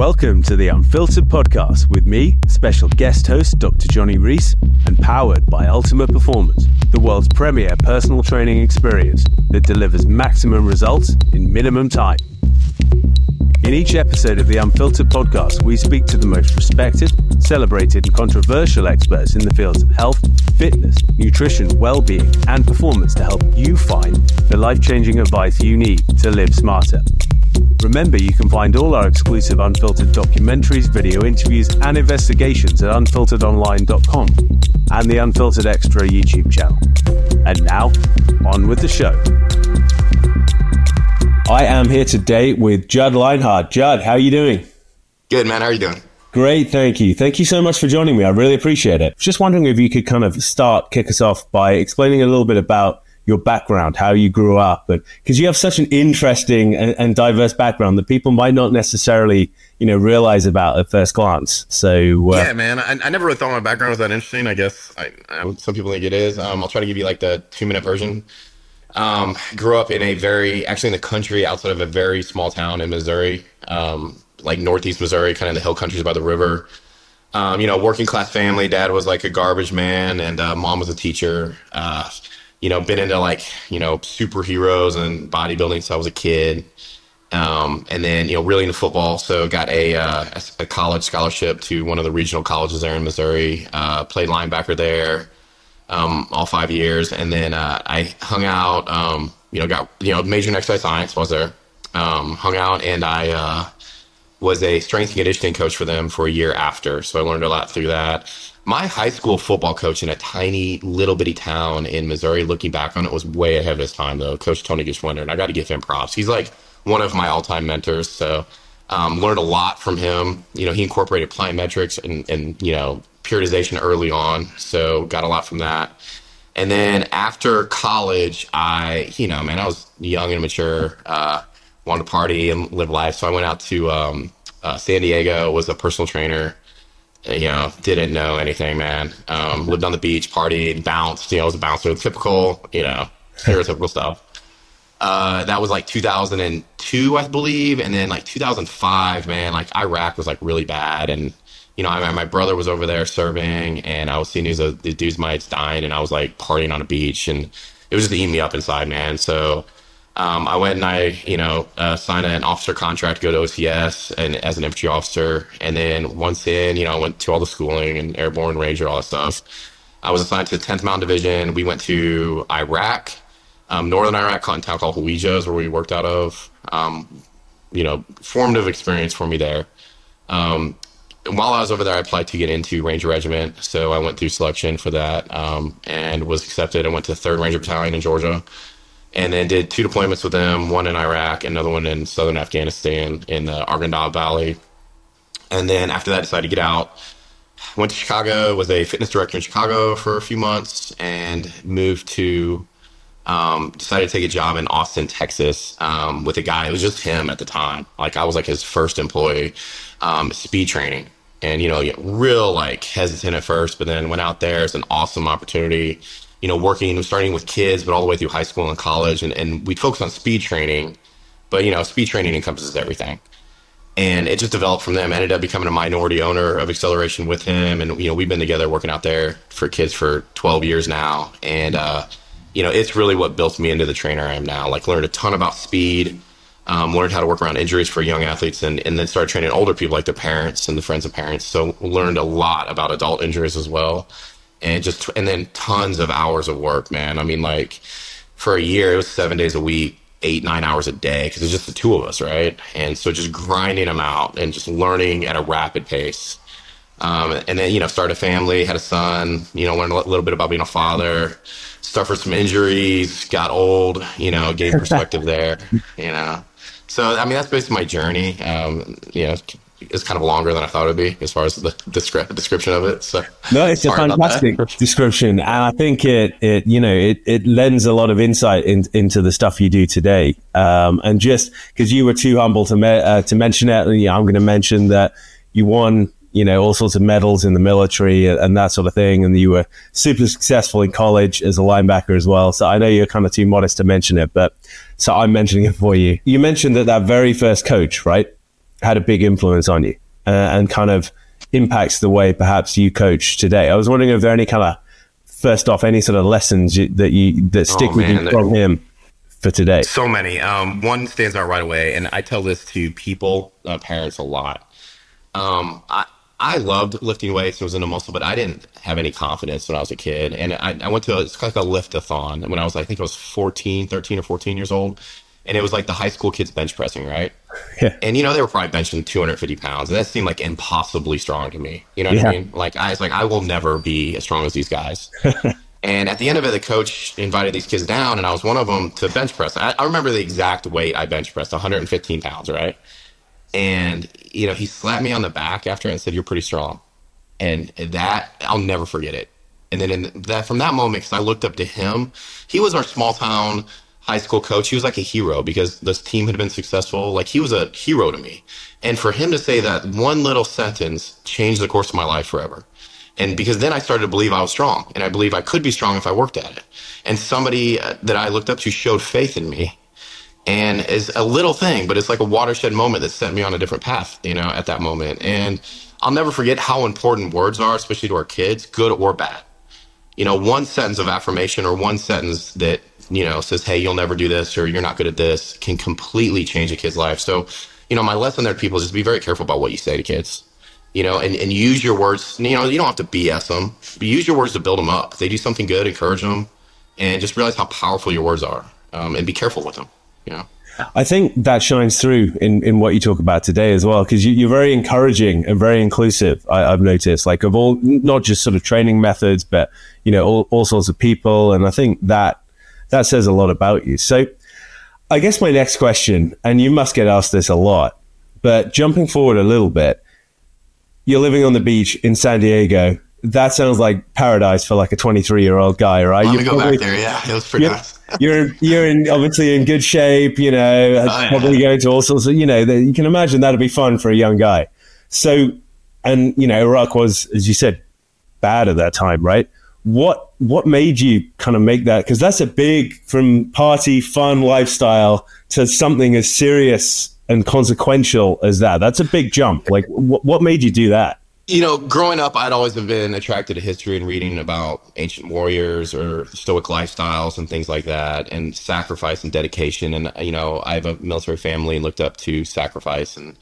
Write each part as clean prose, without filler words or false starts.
Welcome to the Unfiltered Podcast with me, special guest host Dr. Johnny Rees, and powered by Ultimate Performance, the world's premier personal training experience that delivers maximum results in minimum time. In each episode of the Unfiltered Podcast, we speak to the most respected, celebrated, and controversial experts in the fields of health, fitness, nutrition, well-being, and performance to help you find the life-changing advice you need to live smarter. Remember, you can find all our exclusive Unfiltered documentaries, video interviews, and investigations at unfilteredonline.com and the Unfiltered Extra YouTube channel. And now, on with the show. I am here today with Judd Lienhard. Judd, how are you doing? Good, man. How are you doing? Great, thank you. Thank you so much for joining me. I really appreciate it. Just wondering if you could kind of kick us off by explaining a little bit about your background, how you grew up, because you have such an interesting and diverse background that people might not necessarily, realize about at first glance. So yeah, man, I never really thought my background was that interesting. I guess some people think it is. I'll try to give you like the 2-minute version. Grew up in actually in the country outside of a very small town in Missouri, like northeast Missouri, kind of the hill countries by the river. Working class family. Dad was like a garbage man, and mom was a teacher. Been into superheroes and bodybuilding since I was a kid. And then, really into football. So got a college scholarship to one of the regional colleges there in Missouri, played linebacker there, all 5 years. And then, I hung out, got, major in exercise science while I was there, hung out, and I, was a strength and conditioning coach for them for a year after. So I learned a lot through that. My high school football coach in a tiny little bitty town in Missouri, looking back on it, was way ahead of his time, though. Coach Tony Gishwender, and I got to give him props. He's like one of my all-time mentors. So learned a lot from him. He incorporated plyometrics and periodization early on. So got a lot from that. And then after college, I was young and mature, wanted to party and live life. So I went out to San Diego, was a personal trainer. Didn't know anything, man. Lived on the beach, partied, bounced. I was a bouncer, typical, stereotypical stuff. That was like 2002, I believe. And then like 2005, man, like Iraq was like really bad. And, my brother was over there serving, and I was seeing news of the dude's mates dying, and I was like partying on a beach, and it was just eating me up inside, man. So I went and I, signed an officer contract to go to OCS and as an infantry officer. And then once in, I went to all the schooling and airborne ranger, all that stuff. I was assigned to the 10th Mountain Division. We went to Iraq, northern Iraq, a town called Hawija is where we worked out of. Formative experience for me there. While I was over there, I applied to get into Ranger Regiment. So I went through selection for that, and was accepted. I went to the 3rd Ranger Battalion in Georgia. And then did 2 deployments with them, one in Iraq, another one in southern Afghanistan in the Arghandab Valley. And then after that, I decided to get out. Went to Chicago, was a fitness director in Chicago for a few months, and moved to, decided to take a job in Austin, Texas, with a guy. It was just him at the time. Like I was like his first employee, speed training. And, real like hesitant at first, but then went out there. It's an awesome opportunity. Starting with kids, but all the way through high school and college. And we'd focus on speed training, but, speed training encompasses everything. And it just developed from them. I ended up becoming a minority owner of Acceleration with him. And, we've been together working out there for kids for 12 years now. And, it's really what built me into the trainer I am now. Like learned a ton about speed, learned how to work around injuries for young athletes, and then started training older people like their parents and the friends of parents. So learned a lot about adult injuries as well. And then tons of hours of work, man. I mean, like for a year, it was 7 days a week, 8-9 hours a day, because it's just the two of us, right? And so just grinding them out and just learning at a rapid pace. And then, started a family, had a son, learned a little bit about being a father, suffered some injuries, got old, gave perspective there, So, I mean, that's basically my journey. It's kind of longer than I thought it would be as far as the description of it. So no, it's a fantastic description, and I think it lends a lot of insight into the stuff you do today. And just because you were too humble to mention it, I'm going to mention that you won all sorts of medals in the military and that sort of thing, and you were super successful in college as a linebacker as well. So I know you're kind of too modest to mention it, but so I'm mentioning it for you. You mentioned that very first coach, right? had a big influence on you and kind of impacts the way perhaps you coach today. I was wondering if there are any kind of, first off, any sort of lessons that stick with you from him for today. So many. One stands out right away, and I tell this to people, parents a lot. I loved lifting weights and was into muscle, but I didn't have any confidence when I was a kid. And I went to it's like a lift-a-thon when I was, I think I was 13 or 14 years old. And it was like the high school kids bench pressing, right? Yeah. And, you know, they were probably benching 250 pounds. And that seemed like impossibly strong to me. You know what I mean? Like, I was like, I will never be as strong as these guys. And at the end of it, the coach invited these kids down, and I was one of them to bench press. I remember the exact weight I bench pressed, 115 pounds, right? And, you know, he slapped me on the back after and said, "You're pretty strong." And that, I'll never forget it. And then from that moment, because I looked up to him, he was our small town high school coach. He was like a hero because this team had been successful. Like, he was a hero to me. And for him to say that one little sentence changed the course of my life forever. And because then I started to believe I was strong, and I believe I could be strong if I worked at it. And somebody that I looked up to showed faith in me. And is a little thing, but it's like a watershed moment that set me on a different path, you know, at that moment. And I'll never forget how important words are, especially to our kids, good or bad. You know, one sentence of affirmation or one sentence that, you know, says, "Hey, you'll never do this," or "You're not good at this," can completely change a kid's life. So, you know, my lesson there to people is just be very careful about what you say to kids, you know, and use your words. You know, you don't have to BS them, but use your words to build them up. If they do something good, encourage them, and just realize how powerful your words are, and be careful with them, you know. I think that shines through in what you talk about today as well, because you're very encouraging and very inclusive. I've noticed, like, of all, not just sort of training methods, but, you know, all sorts of people. And I think that says a lot about you. So I guess my next question, and you must get asked this a lot, but jumping forward a little bit, you're living on the beach in San Diego. That sounds like paradise for like a 23-year-old guy, right? Let me go back there. Yeah, it was pretty nice. You're obviously in good shape, you know, probably going to all sorts of, you know, you can imagine that'd be fun for a young guy. So, and, you know, Iraq was, as you said, bad at that time, right? What made you kind of make that? Because that's a big, from party, fun lifestyle to something as serious and consequential as that. That's a big jump. Like, what made you do that? You know, growing up, I'd always been attracted to history and reading about ancient warriors or Stoic lifestyles and things like that, and sacrifice and dedication. And, you know, I have a military family and looked up to sacrifice. And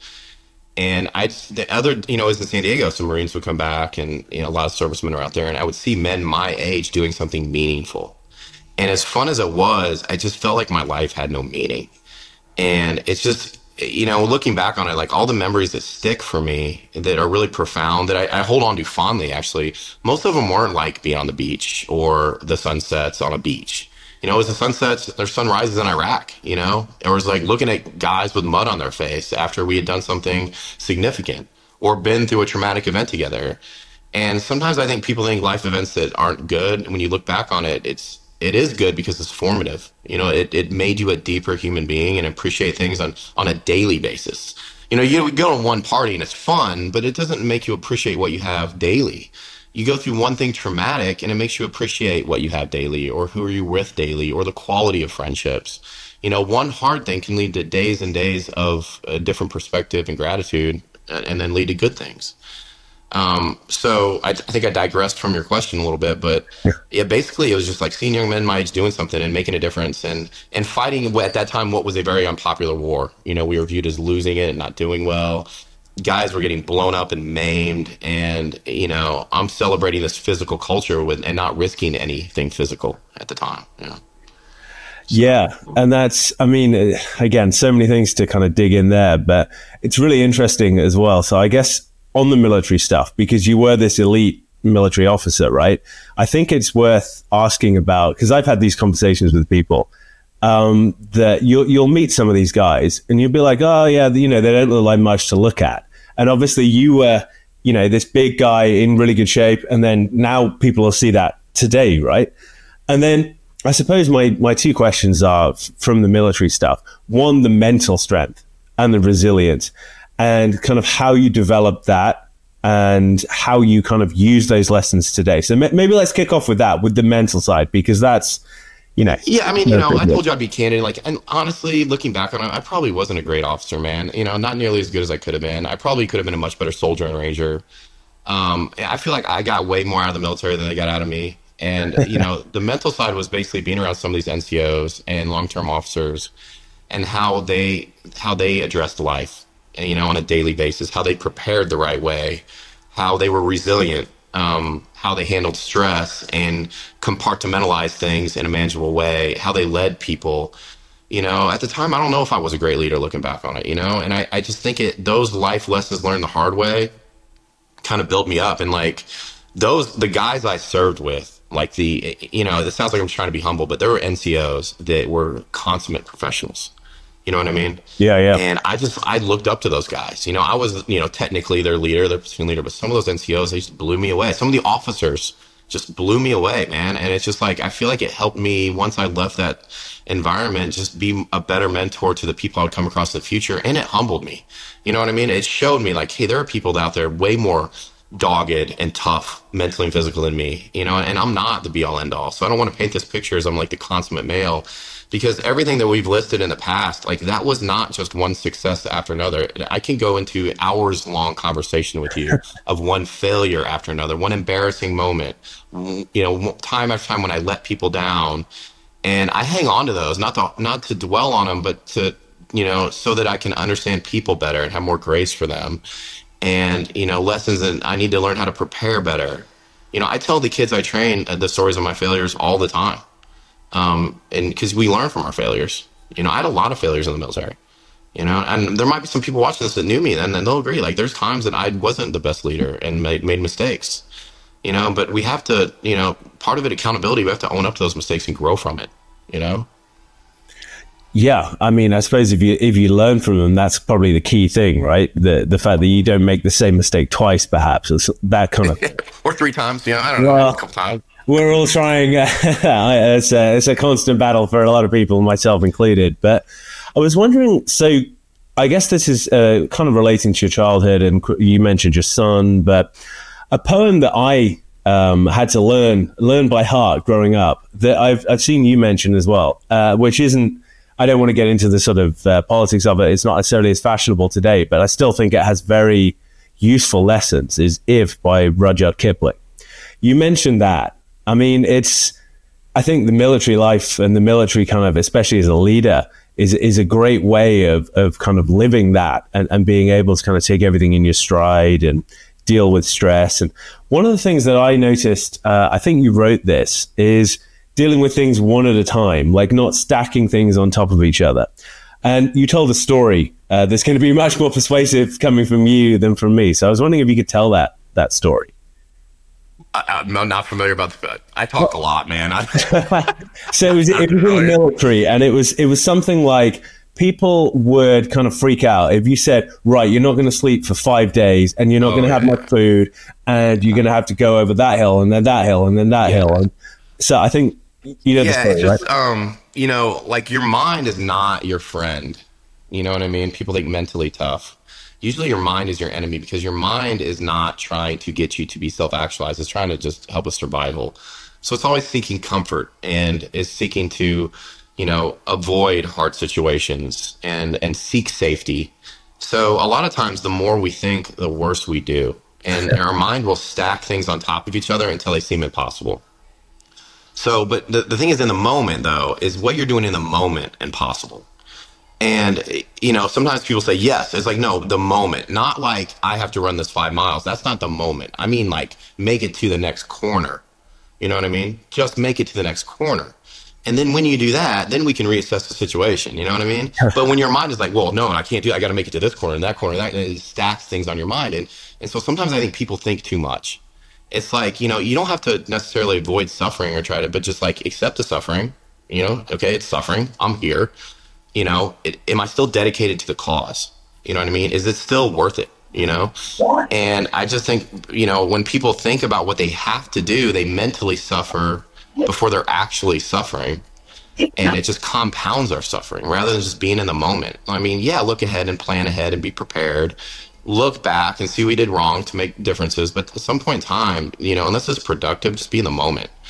the other, you know, is in San Diego, some Marines would come back, and, you know, a lot of servicemen are out there, and I would see men my age doing something meaningful. And as fun as it was, I just felt like my life had no meaning. And it's just, you know, looking back on it, like, all the memories that stick for me that are really profound, that I hold on to fondly, actually, most of them weren't like being on the beach or the sunsets on a beach. You know, it was the sunsets, there's sunrises in Iraq, you know? It was like looking at guys with mud on their face after we had done something significant or been through a traumatic event together. And sometimes I think people think life events that aren't good, when you look back on it, it is good because it's formative. You know, it made you a deeper human being and appreciate things on a daily basis. You know, you go to one party and it's fun, but it doesn't make you appreciate what you have daily. You go through one thing traumatic and it makes you appreciate what you have daily, or who are you with daily, or the quality of friendships. You know, one hard thing can lead to days and days of a different perspective and gratitude, and then lead to good things. So I think I digressed from your question a little bit, but yeah, basically it was just like seeing young men my age doing something and making a difference, and fighting at that time what was a very unpopular war. You know, we were viewed as losing it and not doing well. Guys were getting blown up and maimed, and, you know, I'm celebrating this physical culture and not risking anything physical at the time. You know? Yeah. And that's, I mean, again, so many things to kind of dig in there, but it's really interesting as well. So I guess on the military stuff, because you were this elite military officer, right? I think it's worth asking about, because I've had these conversations with people, that you'll meet some of these guys and you'll be like, oh yeah, you know, they don't look like much to look at. And obviously you were, you know, this big guy in really good shape. And then now people will see that today, right? And then I suppose my two questions are from the military stuff. One, the mental strength and the resilience, and kind of how you develop that and how you kind of use those lessons today. So maybe let's kick off with that, with the mental side, because that's, you know, Yeah, I mean, no I big deal. told you I'd be candid. Like, and honestly, looking back on it, I probably wasn't a great officer, man. Not nearly as good as I could have been. I probably could have been a much better soldier and ranger. I feel like I got way more out of the military than they got out of me. And, the mental side was basically being around some of these NCOs and long-term officers and how they addressed life, and, on a daily basis, how they prepared the right way, how they were resilient, how they handled stress and compartmentalized things in a manageable way, how they led people. At the time, I don't know if I was a great leader looking back on it, and I just think those life lessons learned the hard way kind of built me up. And like the guys I served with, like it sounds like I'm trying to be humble, but there were NCOs that were consummate professionals. You know what I mean? Yeah, yeah. And I looked up to those guys. I was, technically their leader, their platoon leader, but some of those NCOs, they just blew me away. Some of the officers just blew me away, man. And it's just like, I feel like it helped me once I left that environment, just be a better mentor to the people I would come across in the future. And it humbled me. You know what I mean? It showed me like, hey, there are people out there way more dogged and tough mentally and physically than me, and I'm not the be all end all. So I don't want to paint this picture as I'm like the consummate male, because everything that we've listed in the past, like that was not just one success after another. I can go into hours long conversation with you of one failure after another, one embarrassing moment, time after time when I let people down. And I hang on to those, not to dwell on them, but to, so that I can understand people better and have more grace for them. And, lessons that I need to learn how to prepare better. I tell the kids I train the stories of my failures all the time. And because we learn from our failures. I had a lot of failures in the military, and there might be some people watching this that knew me, and then they'll agree. Like there's times that I wasn't the best leader and made mistakes, but we have to, part of it, accountability, we have to own up to those mistakes and grow from it. Yeah, I mean, I suppose if you learn from them, that's probably the key thing, right? The fact that you don't make the same mistake twice, perhaps, it's that kind of or three times. I don't know, a couple times. We're all trying. It's a constant battle for a lot of people, myself included. But I was wondering, so I guess this is kind of relating to your childhood, and you mentioned your son, but a poem that I had to learn by heart growing up that I've seen you mention as well, which isn't. I don't want to get into the sort of politics of it. It's not necessarily as fashionable today, but I still think it has very useful lessons. Is "If" by Rudyard Kipling. You mentioned that. I mean, I think the military life and the military kind of, especially as a leader, is a great way of kind of living that and being able to kind of take everything in your stride and deal with stress. And one of the things that I noticed, I think you wrote this, is dealing with things one at a time, like not stacking things on top of each other. And you told a story that's going to be much more persuasive coming from you than from me. So I was wondering if you could tell that story. I'm not familiar about that. I talk a lot, man. So it was in the military, and it was something like people would kind of freak out if you said, right, you're not going to sleep for 5 days, and you're not going to have much food, and you're going to have to go over that hill, and then that hill, and then that hill. And so I think the story, it's just, right? like your mind is not your friend. You know what I mean? People think mentally tough. Usually your mind is your enemy, because your mind is not trying to get you to be self-actualized. It's trying to just help with survival. So it's always seeking comfort and is seeking to, avoid hard situations and seek safety. So a lot of times the more we think, the worse we do. And our mind will stack things on top of each other until they seem impossible. So, but the thing is, in the moment, though, is what you're doing in the moment impossible. And, sometimes people say, yes, it's like, no, the moment, not like I have to run this 5 miles. That's not the moment. I mean, like, make it to the next corner. You know what I mean? Just make it to the next corner. And then when you do that, then we can reassess the situation. You know what I mean? But when your mind is like, well, no, I can't do it. I got to make it to this corner and that corner, and it stacks things on your mind. And so sometimes I think people think too much. It's like, you don't have to necessarily avoid suffering or try to, but just like accept the suffering. Okay, it's suffering. I'm here. Am I still dedicated to the cause? You know what I mean? Is it still worth it? And I just think, when people think about what they have to do, they mentally suffer before they're actually suffering. And it just compounds our suffering rather than just being in the moment. I mean, yeah, look ahead and plan ahead and be prepared. Look back and see what we did wrong to make differences. But at some point in time, unless it's productive, just be in the moment.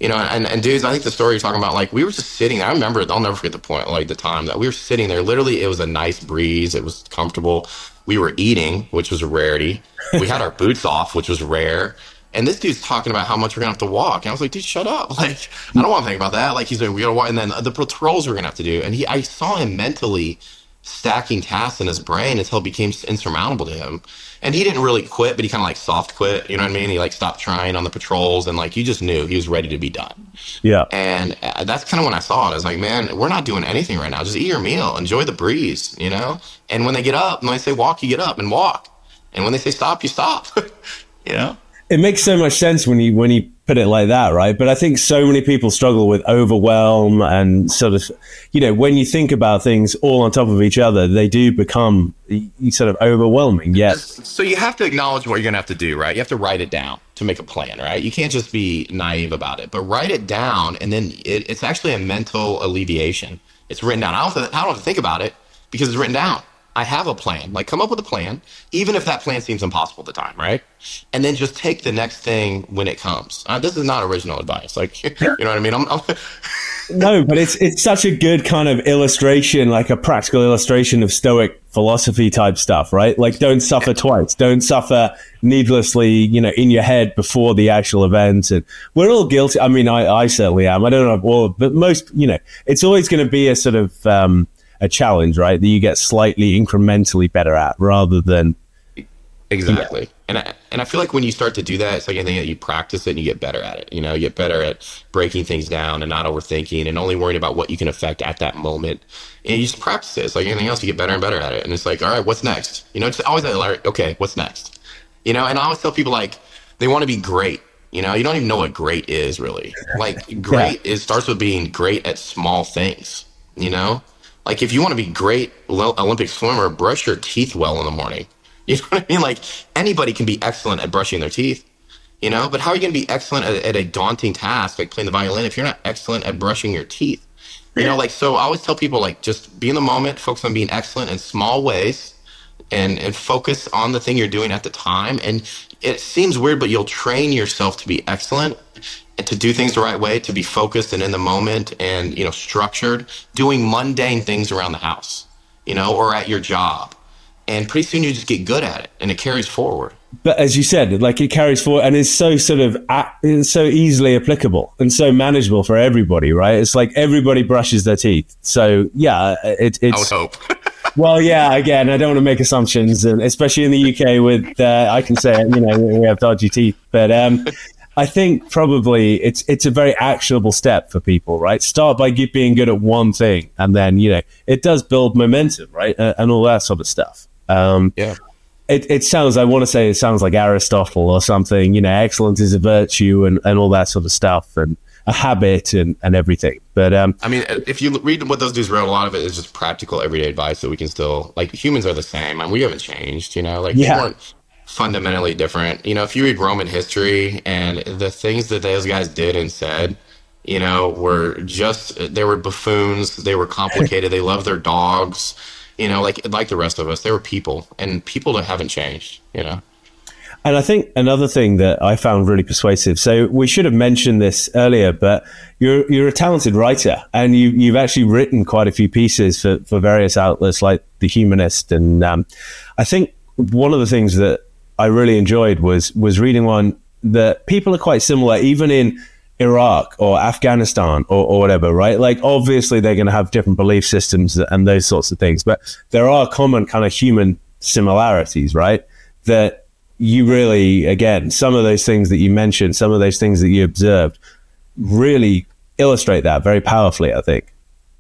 And dudes, I think the story you're talking about, like, we were just sitting there. I remember, I'll never forget the point, like the time that we were sitting there. Literally, it was a nice breeze. It was comfortable. We were eating, which was a rarity. We had our boots off, which was rare. And this dude's talking about how much we're gonna have to walk. And I was like, dude, shut up. Like, I don't want to think about that. Like, he's like, we gotta walk. And then the patrols we're gonna have to do. And I saw him mentally stacking tasks in his brain until it became insurmountable to him. And he didn't really quit, but he kind of like soft quit. You know what I mean? He like stopped trying on the patrols, and like you just knew he was ready to be done. Yeah. And that's kind of when I saw it. I was like, man, we're not doing anything right now. Just eat your meal, enjoy the breeze, And when they get up, when they say walk, you get up and walk. And when they say stop, you stop. you know? It makes so much sense when you put it like that, right? But I think so many people struggle with overwhelm and sort of, when you think about things all on top of each other, they do become sort of overwhelming. Yes. So you have to acknowledge what you're going to have to do, right? You have to write it down to make a plan, right? You can't just be naive about it, but write it down, and then it's actually a mental alleviation. It's written down. I don't have to think about it because it's written down. I have a plan. Like, come up with a plan, even if that plan seems impossible at the time, right? And then just take the next thing when it comes. This is not original advice. Like, you know what I mean? No, but it's such a good kind of illustration, like a practical illustration of Stoic philosophy type stuff, right? Like, don't suffer twice. Don't suffer needlessly, in your head before the actual event. And we're all guilty. I mean, I certainly am. I don't know all, but most, it's always going to be a sort of a challenge, right? That you get slightly incrementally better at rather than. Exactly. And I feel like when you start to do that, it's like anything that you practice it and you get better at it. You get better at breaking things down and not overthinking and only worrying about what you can affect at that moment. And you just practice it. It's like anything else, you get better and better at it. And it's like, all right, what's next? It's always like, okay, what's next? And I always tell people, like, they want to be great. You don't even know what great is, really. Like, great starts with being great at small things, Like, if you want to be great Olympic swimmer, brush your teeth well in the morning. You know what I mean? Like, anybody can be excellent at brushing their teeth, but how are you going to be excellent at a daunting task like playing the violin if you're not excellent at brushing your teeth? So I always tell people, like, just be in the moment, focus on being excellent in small ways and focus on the thing you're doing at the time. And it seems weird, but you'll train yourself to be excellent and to do things the right way, to be focused and in the moment and, structured, doing mundane things around the house, or at your job. And pretty soon you just get good at it and it carries forward. But as you said, like, it carries forward and is so it's so easily applicable and so manageable for everybody, right? It's like everybody brushes their teeth. So yeah, it's. I would hope. Well, yeah, again, I don't want to make assumptions, and especially in the UK with, I can say it, we have dodgy teeth, but I think probably it's a very actionable step for people, right? Start by being good at one thing, and then, it does build momentum, right? And all that sort of stuff. Yeah. It sounds like Aristotle or something, excellence is a virtue and all that sort of stuff, and a habit and everything. But I mean, if you read what those dudes wrote, a lot of it is just practical everyday advice that we can still, like, humans are the same. I mean, we haven't changed, like, we weren't fundamentally different. If you read Roman history and the things that those guys did and said, they were buffoons, they were complicated, they loved their dogs. Like the rest of us, they were people, and people that haven't changed, And I think another thing that I found really persuasive, so we should have mentioned this earlier, but you're a talented writer, and you've actually written quite a few pieces for various outlets like The Humanist. And I think one of the things that I really enjoyed was reading one that people are quite similar, even in Iraq or Afghanistan or whatever, right? Like, obviously they're going to have different belief systems and those sorts of things, but there are common kind of human similarities, right? That you really, again, some of those things that you mentioned, some of those things that you observed really illustrate that very powerfully, I think.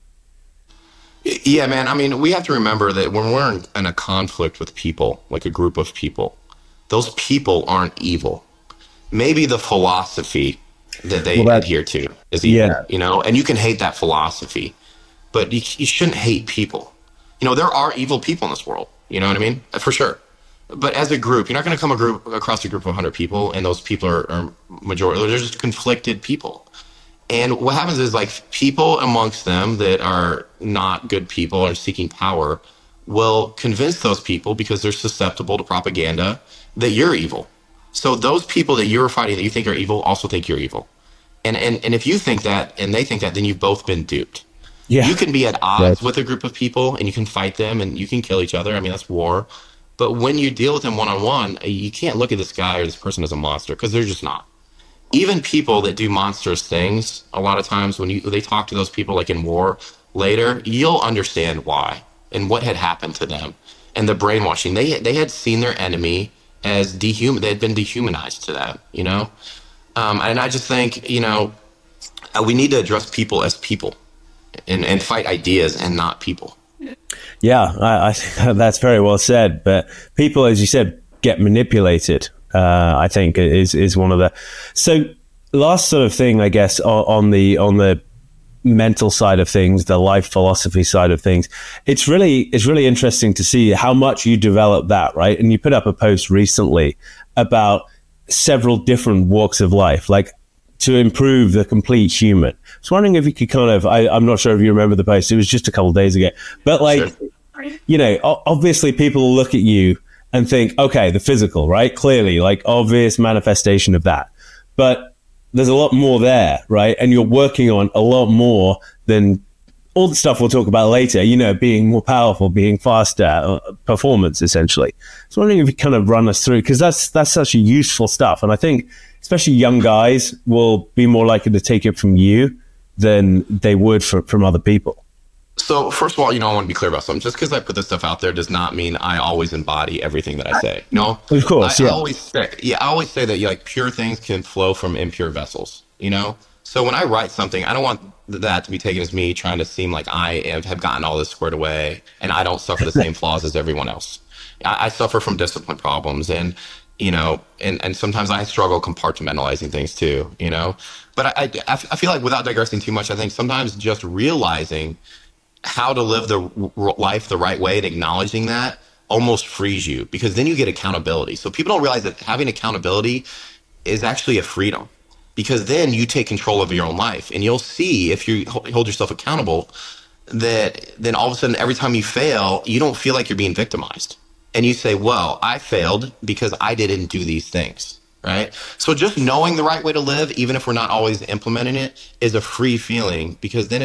Yeah, man. I mean, we have to remember that when we're in a conflict with people, like a group of people, those people aren't evil. Maybe the philosophy that they adhere to is evil, and you can hate that philosophy, but you shouldn't hate people. There are evil people in this world, you know what I mean? For sure. But as a group, you're not going to come across a group of 100 people and those people are majority. They're just conflicted people. And what happens is, like, people amongst them that are not good people or seeking power will convince those people, because they're susceptible to propaganda, that you're evil. So those people that you're fighting that you think are evil also think you're evil. And if you think that and they think that, then you've both been duped. Yeah. You can be at odds with a group of people and you can fight them and you can kill each other. I mean, that's war. But when you deal with them one on one, you can't look at this guy or this person as a monster because they're just not. Even people that do monstrous things, a lot of times when they talk to those people like in war later, you'll understand why and what had happened to them and the brainwashing. They had seen their enemy as they had been dehumanized to that, you know? And I just think, you know, we need to address people as people and fight ideas and not people. Yeah, I think that's very well said. But people, as you said, get manipulated. I think is one of the. So last sort of thing, I guess, on the mental side of things, the life philosophy side of things, it's really interesting to see how much you develop that, right? And you put up a post recently about several different walks of life, like to improve the complete human. I was wondering if you could kind of, I'm not sure if you remember the post, it was just a couple of days ago, but like, sure. You know, obviously people look at you and think, okay, the physical, right? Clearly, like obvious manifestation of that. But there's a lot more there, right? And you're working on a lot more than all the stuff we'll talk about later, you know, being more powerful, being faster, performance, essentially. So I'm wondering if you kind of run us through, because that's such a useful stuff. And I think especially young guys will be more likely to take it from you than they would from other people. So first of all, you know, I want to be clear about something. Just because I put this stuff out there does not mean I always embody everything that I say. No, of course. I always say that like pure things can flow from impure vessels, you know? So when I write something, I don't want that to be taken as me trying to seem like I have gotten all this squared away and I don't suffer the same flaws as everyone else. I suffer from discipline problems and, you know, and sometimes I struggle compartmentalizing things too, you know? But I feel like without digressing too much, I think sometimes just realizing how to live the life the right way and acknowledging that almost frees you because then you get accountability. So people don't realize that having accountability is actually a freedom because then you take control of your own life and you'll see if you hold yourself accountable that then all of a sudden every time you fail, you don't feel like you're being victimized. And you say, well, I failed because I didn't do these things, right? So just knowing the right way to live, even if we're not always implementing it, is a free feeling because then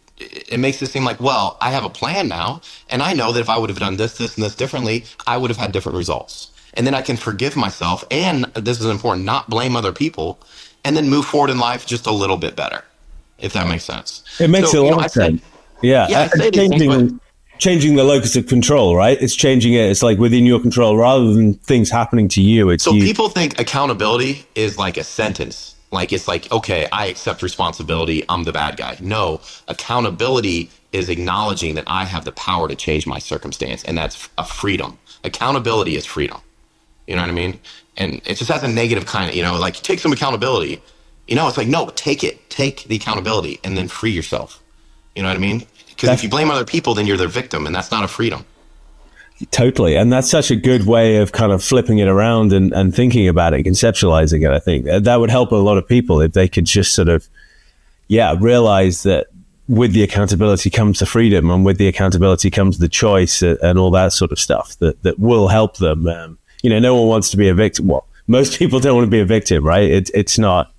it makes it seem like, well, I have a plan now. And I know that if I would have done this, and this differently, I would have had different results. And then I can forgive myself. And this is important, not blame other people and then move forward in life just a little bit better, if that makes sense. It makes a lot of sense. Yeah. Changing the locus of control, right? It's changing it. It's like within your control rather than things happening to you. So people think accountability is like a sentence. Like it's like, okay, I accept responsibility. I'm the bad guy. No, accountability is acknowledging that I have the power to change my circumstance. And that's a freedom. Accountability is freedom. You know what I mean? And it just has a negative kind of, you know, like take some accountability. You know, it's like, no, take the accountability and then free yourself. You know what I mean? Because if you blame other people, then you're their victim, and that's not a freedom. Totally. And that's such a good way of kind of flipping it around and thinking about it, conceptualizing it. I think that would help a lot of people if they could just sort of, realize that with the accountability comes the freedom, and with the accountability comes the choice and all that sort of stuff that will help them. No one wants to be a victim. Well, most people don't want to be a victim, right? It's not.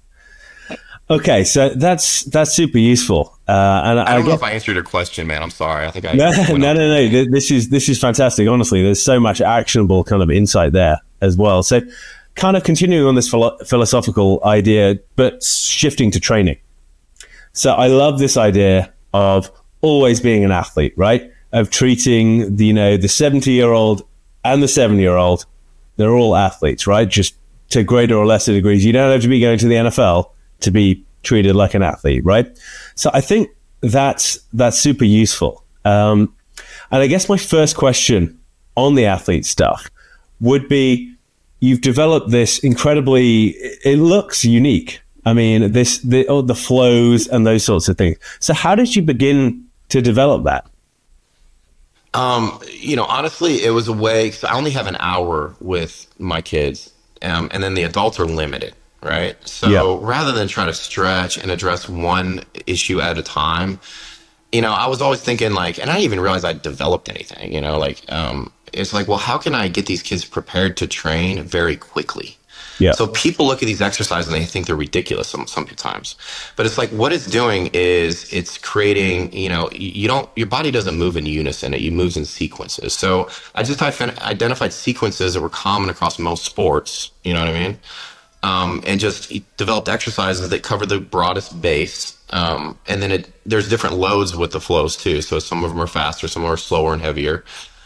Okay, so that's super useful. And I don't know if I answered your question, man. I'm sorry. I think I no. This is fantastic. Honestly, there's so much actionable kind of insight there as well. So, kind of continuing on this philosophical idea, but shifting to training. So, I love this idea of always being an athlete, right? Of treating the 70-year-old and the 7-year-old, they're all athletes, right? Just to greater or lesser degrees. You don't have to be going to the NFL to be treated like an athlete, right? So I think that's super useful. And I guess my first question on the athlete stuff would be, you've developed this incredibly, it looks unique. I mean, the flows and those sorts of things. So how did you begin to develop that? Honestly, it was a way, because I only have an hour with my kids, and then the adults are limited. Right. So rather than try to stretch and address one issue at a time, I was always thinking like, and I didn't even realize I developed anything, it's like, well, how can I get these kids prepared to train very quickly? Yeah. So people look at these exercises and they think they're ridiculous sometimes. But it's like what it's doing is it's creating, you don't, your body doesn't move in unison, it moves in sequences. So I just identified sequences that were common across most sports, you know what I mean? And just developed exercises that cover the broadest base. And then there's different loads with the flows too. So some of them are faster, some are slower and heavier.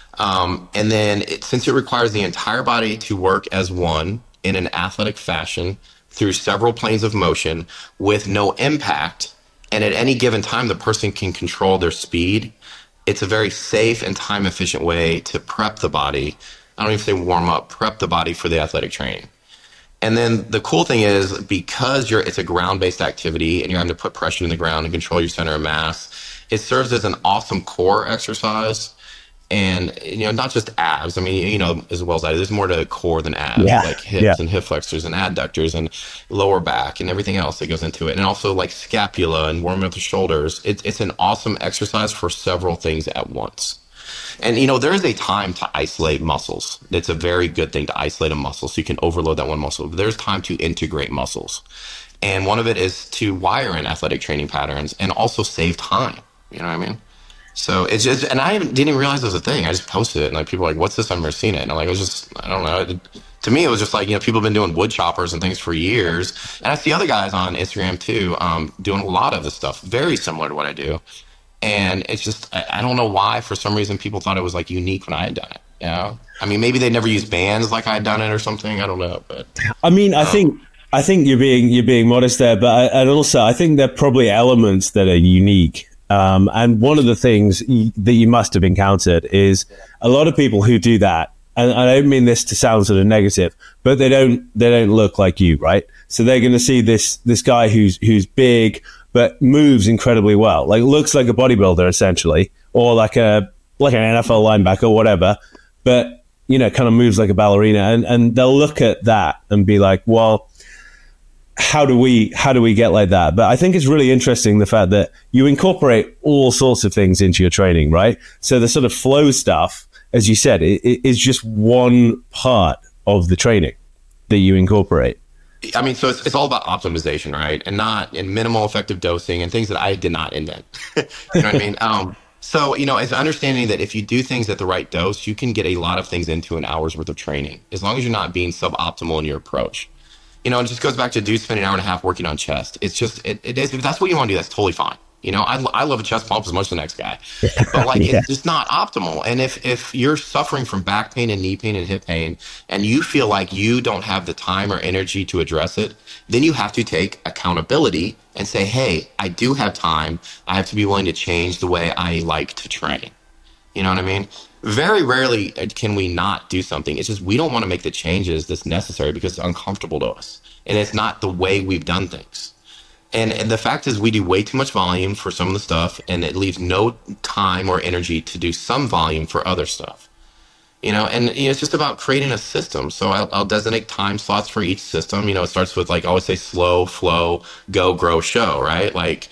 And then since it requires the entire body to work as one in an athletic fashion through several planes of motion with no impact, and at any given time, the person can control their speed, it's a very safe and time efficient way to prep the body. I don't even say warm up, prep the body for the athletic training. And then the cool thing is because it's a ground-based activity and you're having to put pressure in the ground and control your center of mass, it serves as an awesome core exercise. And, not just abs. I mean, as well as that, there's more to core than abs, like hips and hip flexors and adductors and lower back and everything else that goes into it. And also like scapula and warming up the shoulders. It's an awesome exercise for several things at once. And, there is a time to isolate muscles. It's a very good thing to isolate a muscle so you can overload that one muscle. But there's time to integrate muscles. And one of it is to wire in athletic training patterns and also save time. You know what I mean? So it's just, and I didn't even realize it was a thing. I just posted it and like people were like, what's this? I've never seen it. And I'm like, it was just, I don't know. To me, it was just like, people have been doing wood choppers and things for years. And I see other guys on Instagram too, doing a lot of this stuff, very similar to what I do. And it's just, I don't know why, for some reason, people thought it was like unique when I had done it. I mean, maybe they never used bands like I had done it or something. I don't know. But I mean, I think you're being modest there, but I think there are probably elements that are unique. And one of the things that you must have encountered is a lot of people who do that, and I don't mean this to sound sort of negative, but they don't look like you, right? So they're going to see this guy who's big but moves incredibly well, like looks like a bodybuilder essentially, or like an NFL linebacker or whatever, but kind of moves like a ballerina, and they'll look at that and be like, well, how do we get like that? But I think it's really interesting the fact that you incorporate all sorts of things into your training, right? So the sort of flow stuff, as you said, it is just one part of the training that you incorporate. I mean, so it's all about optimization, right? And not in minimal effective dosing and things that I did not invent. You know what I mean? So, it's understanding that if you do things at the right dose, you can get a lot of things into an hour's worth of training, as long as you're not being suboptimal in your approach. It just goes back to dudes spending an hour and a half working on chest. It's just, it is, if that's what you want to do, that's totally fine. I love a chest pump as much as the next guy, but it's just not optimal. And if you're suffering from back pain and knee pain and hip pain, and you feel like you don't have the time or energy to address it, then you have to take accountability and say, hey, I do have time. I have to be willing to change the way I like to train. You know what I mean? Very rarely can we not do something. It's just we don't want to make the changes that's necessary because it's uncomfortable to us. And it's not the way we've done things. And the fact is we do way too much volume for some of the stuff, and it leaves no time or energy to do some volume for other stuff. It's just about creating a system. So I'll designate time slots for each system. It starts with, like, I always say slow, flow, go, grow, show, right? Like,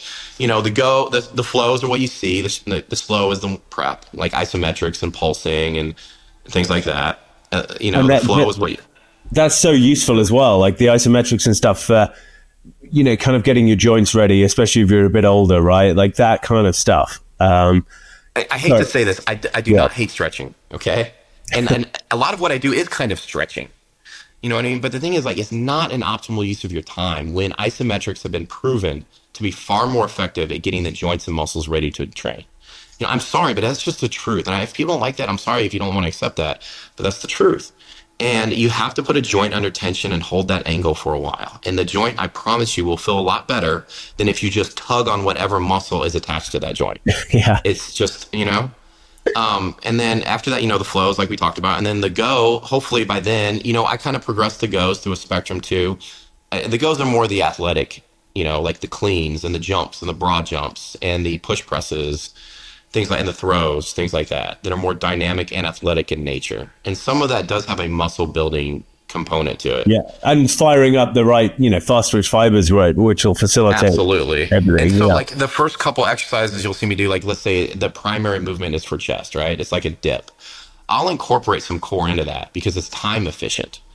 the flows are what you see. The slow is the prep, like isometrics and pulsing and things like that. The flow is what you... That's so useful as well, like the isometrics and stuff, kind of getting your joints ready, especially if you're a bit older, right? Like that kind of stuff. I hate to say this. I do not hate stretching, okay? And a lot of what I do is kind of stretching. You know what I mean? But the thing is, like, it's not an optimal use of your time when isometrics have been proven to be far more effective at getting the joints and muscles ready to train. I'm sorry, but that's just the truth. And if people don't like that, I'm sorry if you don't want to accept that, but that's the truth. And you have to put a joint under tension and hold that angle for a while. And the joint, I promise you, will feel a lot better than if you just tug on whatever muscle is attached to that joint. Yeah. It's just, and then after that, the flows like we talked about, and then the go, hopefully by then, I kind of progress the goes through a spectrum too. The goes are more the athletic, like the cleans and the jumps and the broad jumps and the push presses, things like, and the throws, things like that are more dynamic and athletic in nature. And some of that does have a muscle building component to it. Yeah, and firing up the right, fast twitch fibers, right, which will facilitate absolutely everything. And so, like the first couple exercises you'll see me do, like let's say the primary movement is for chest, right? It's like a dip. I'll incorporate some core into that because it's time efficient.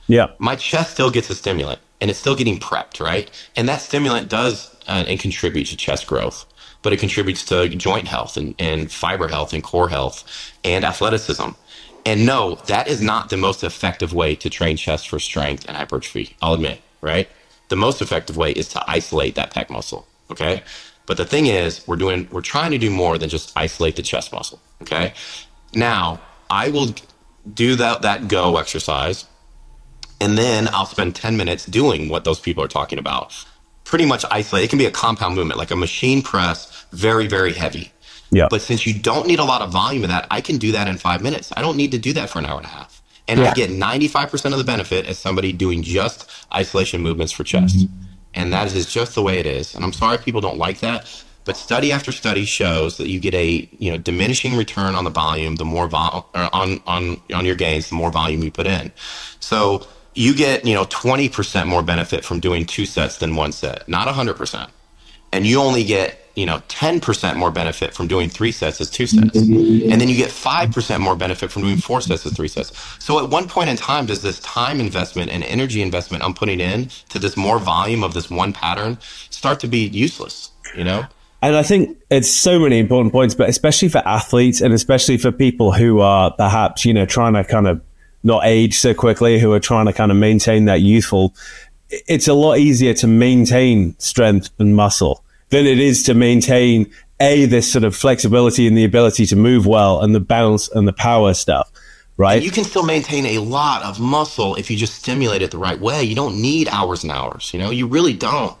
Yeah. My chest still gets a stimulant and it's still getting prepped, right? And that stimulant does and contributes to chest growth, but it contributes to joint health and fiber health and core health and athleticism. And no, that is not the most effective way to train chest for strength and hypertrophy. I'll admit, right? The most effective way is to isolate that pec muscle. Okay. But the thing is, we're trying to do more than just isolate the chest muscle. Okay. Now I will do that go exercise. And then I'll spend 10 minutes doing what those people are talking about. Pretty much isolate. It can be a compound movement, like a machine press, very, very heavy. Yeah. But since you don't need a lot of volume of that, I can do that in 5 minutes. I don't need to do that for an hour and a half. And I get 95% of the benefit as somebody doing just isolation movements for chest. And that is just the way it is. And I'm sorry people don't like that. But study after study shows that you get a diminishing return on the volume, the more on your gains, the more volume you put in. So you get 20% more benefit from doing 2 sets than 1 set, not 100%. And you only get 10% more benefit from doing 3 sets as 2 sets. And then you get 5% more benefit from doing 4 sets as 3 sets. So at one point in time, does this time investment and energy investment I'm putting in to this more volume of this one pattern start to be useless, And I think it's so many important points, but especially for athletes and especially for people who are perhaps, trying to kind of not age so quickly, who are trying to kind of maintain that youthful, it's a lot easier to maintain strength and muscle than it is to maintain this sort of flexibility and the ability to move well and the bounce and the power stuff, right? And you can still maintain a lot of muscle if you just stimulate it the right way. You don't need hours and hours, you really don't.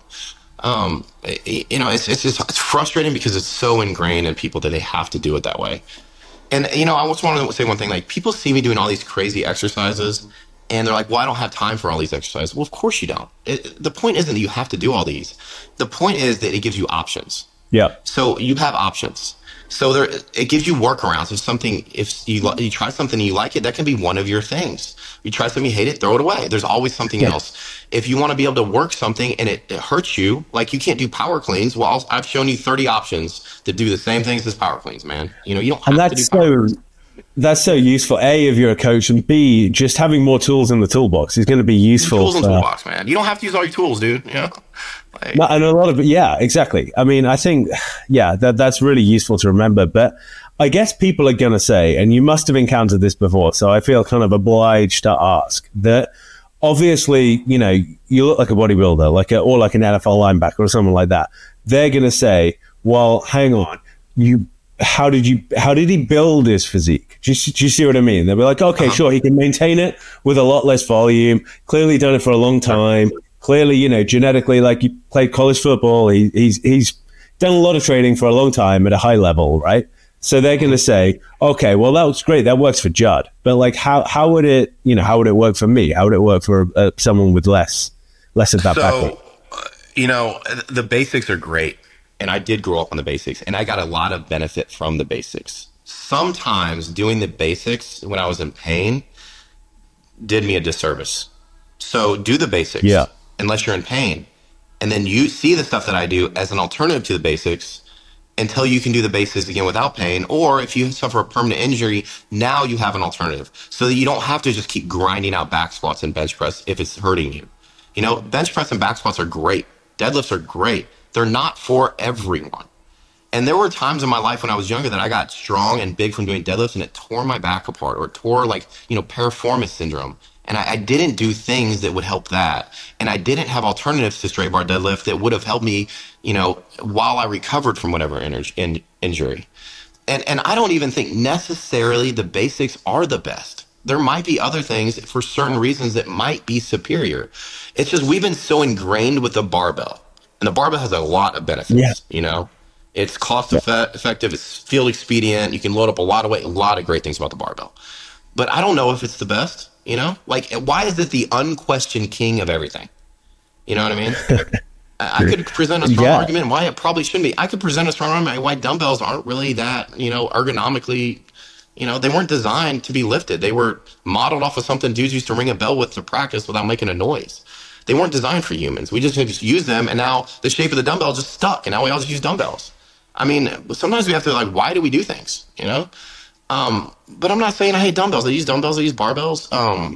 It's frustrating because it's so ingrained in people that they have to do it that way. And, I just want to say one thing, like people see me doing all these crazy exercises and they're like, well, I don't have time for all these exercises. Well, of course you don't. The point isn't that you have to do all these. The point is that it gives you options. Yeah. So you have options. So it gives you workarounds. If you try something and you like it, that can be one of your things. You try something, you hate it, throw it away. There's always something else. If you want to be able to work something and it hurts you, like you can't do power cleans, well, I've shown you 30 options to do the same things as power cleans, man. You don't have to do power cleans. That's so useful. A, if you're a coach, and B, just having more tools in the toolbox is going to be useful. Tools in the toolbox, man. You don't have to use all your tools, dude. And a lot of it, exactly. I mean, I think, that's really useful to remember. But I guess people are going to say, and you must have encountered this before, so I feel kind of obliged to ask that. Obviously, you look like a bodybuilder, or like an NFL linebacker or something like that. They're going to say, well, hang on, how did he build his physique? Do you see what I mean? They'll be like, okay, sure, he can maintain it with a lot less volume. Clearly done it for a long time. Clearly, genetically, like you played college football. He's done a lot of training for a long time at a high level, right? So they're going to say, okay, well, that was great. That works for Judd. But like, how would it work for me? How would it work for someone with less of that background? The basics are great. And I did grow up on the basics and I got a lot of benefit from the basics. Sometimes doing the basics when I was in pain did me a disservice. So do the basics unless you're in pain. And then you see the stuff that I do as an alternative to the basics until you can do the basics again without pain. Or if you suffer a permanent injury, now you have an alternative so that you don't have to just keep grinding out back squats and bench press if it's hurting you. Bench press and back squats are great. Deadlifts are great. They're not for everyone. And there were times in my life when I was younger that I got strong and big from doing deadlifts and it tore my back apart or it tore piriformis syndrome. And I didn't do things that would help that. And I didn't have alternatives to straight bar deadlift that would have helped me, while I recovered from whatever injury. And I don't even think necessarily the basics are the best. There might be other things for certain reasons that might be superior. It's just we've been so ingrained with the barbell. And the barbell has a lot of benefits, It's cost effective, it's field expedient, you can load up a lot of weight, a lot of great things about the barbell. But I don't know if it's the best, Like, why is it the unquestioned king of everything? You know what I mean? I could present a strong argument why it probably shouldn't be. I could present a strong argument why dumbbells aren't really that, ergonomically, they weren't designed to be lifted. They were modeled off of something dudes used to ring a bell with to practice without making a noise. They weren't designed for humans. We just use them, and now the shape of the dumbbell just stuck, and now we all just use dumbbells. I mean, sometimes we have to why do we do things, But I'm not saying I hate dumbbells. I use dumbbells. I use barbells.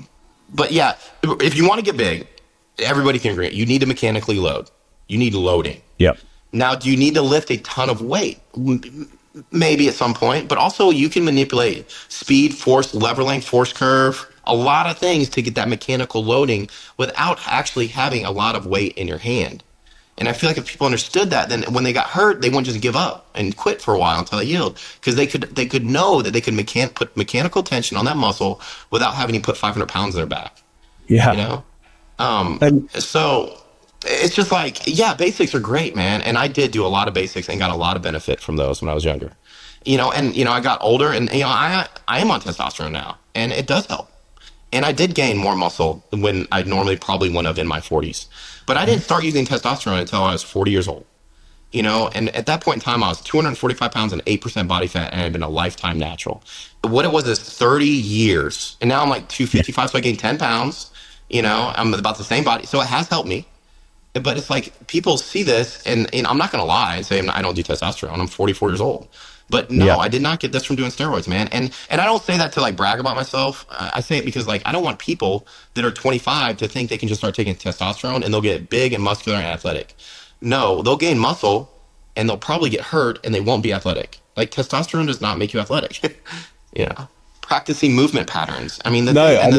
But yeah, if you want to get big, everybody can agree. You need to mechanically load. You need loading. Yep. Now, do you need to lift a ton of weight? Maybe at some point, but also you can manipulate speed, force, lever length, force curve, a lot of things to get that mechanical loading without actually having a lot of weight in your hand. And I feel like if people understood that, then when they got hurt, they wouldn't just give up and quit for a while until they healed, because they could know that they could put mechanical tension on that muscle without having to put 500 pounds in their back. Yeah. You know, so it's just like, yeah, basics are great, man. And I did do a lot of basics and got a lot of benefit from those when I was younger. You know, and I got older, and I am on testosterone now, and it does help. And I did gain more muscle when I normally probably wouldn't have in my 40s. But I didn't start using testosterone until I was 40 years old. You know, and at that point in time, I was 245 pounds and 8% body fat, and I had been a lifetime natural. But what it was is 30 years. And now I'm like 255, so I gained 10 pounds. You know, I'm about the same body. So it has helped me. But it's like people see this, and I'm not going to lie and say I don't do testosterone. I'm 44 years old. But no, I did not get this from doing steroids, man. And I don't say that to like brag about myself. I say it because like I don't want people that are 25 to think they can just start taking testosterone and they'll get big and muscular and athletic. No, they'll gain muscle and they'll probably get hurt and they won't be athletic. Like testosterone does not make you athletic. Yeah. Practicing movement patterns. I mean,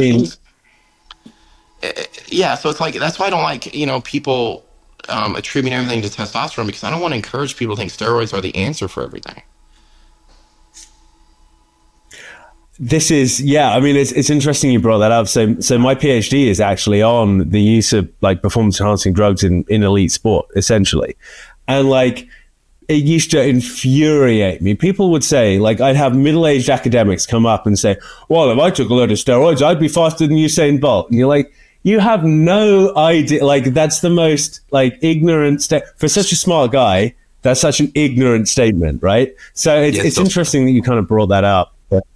yeah, so it's like, that's why I don't like, people attributing everything to testosterone, because I don't want to encourage people to think steroids are the answer for everything. This is, I mean, it's interesting you brought that up. So my PhD is actually on the use of like performance enhancing drugs in elite sport, essentially. And like, it used to infuriate me. People would say, like, I'd have middle-aged academics come up and say, well, if I took a load of steroids, I'd be faster than Usain Bolt. And you're like, you have no idea. Like, that's the most like ignorant for such a smart guy. That's such an ignorant statement, right? So it's interesting that you kind of brought that up.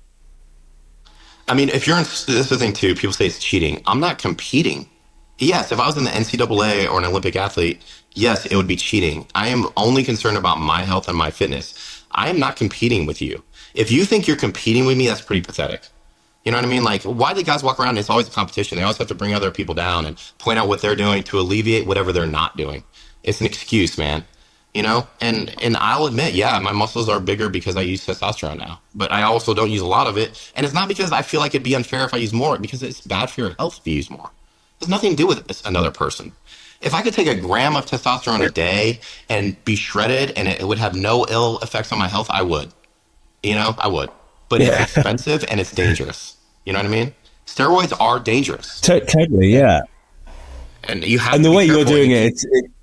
I mean, if you're in, this is the thing too, people say it's cheating. I'm not competing. Yes, if I was in the NCAA or an Olympic athlete, yes, it would be cheating. I am only concerned about my health and my fitness. I am not competing with you. If you think you're competing with me, that's pretty pathetic. You know what I mean? Like, why do guys walk around and it's always a competition? They always have to bring other people down and point out what they're doing to alleviate whatever they're not doing. It's an excuse, man. You know, and I'll admit, my muscles are bigger because I use testosterone now, but I also don't use a lot of it. And it's not because I feel like it'd be unfair if I use more, because it's bad for your health if you use more. It has nothing to do with another person. If I could take a gram of testosterone a day and be shredded and it would have no ill effects on my health, I would. You know, I would. But it's expensive and it's dangerous. You know what I mean? Steroids are dangerous. Totally, yeah. And you have. And the way you're doing it.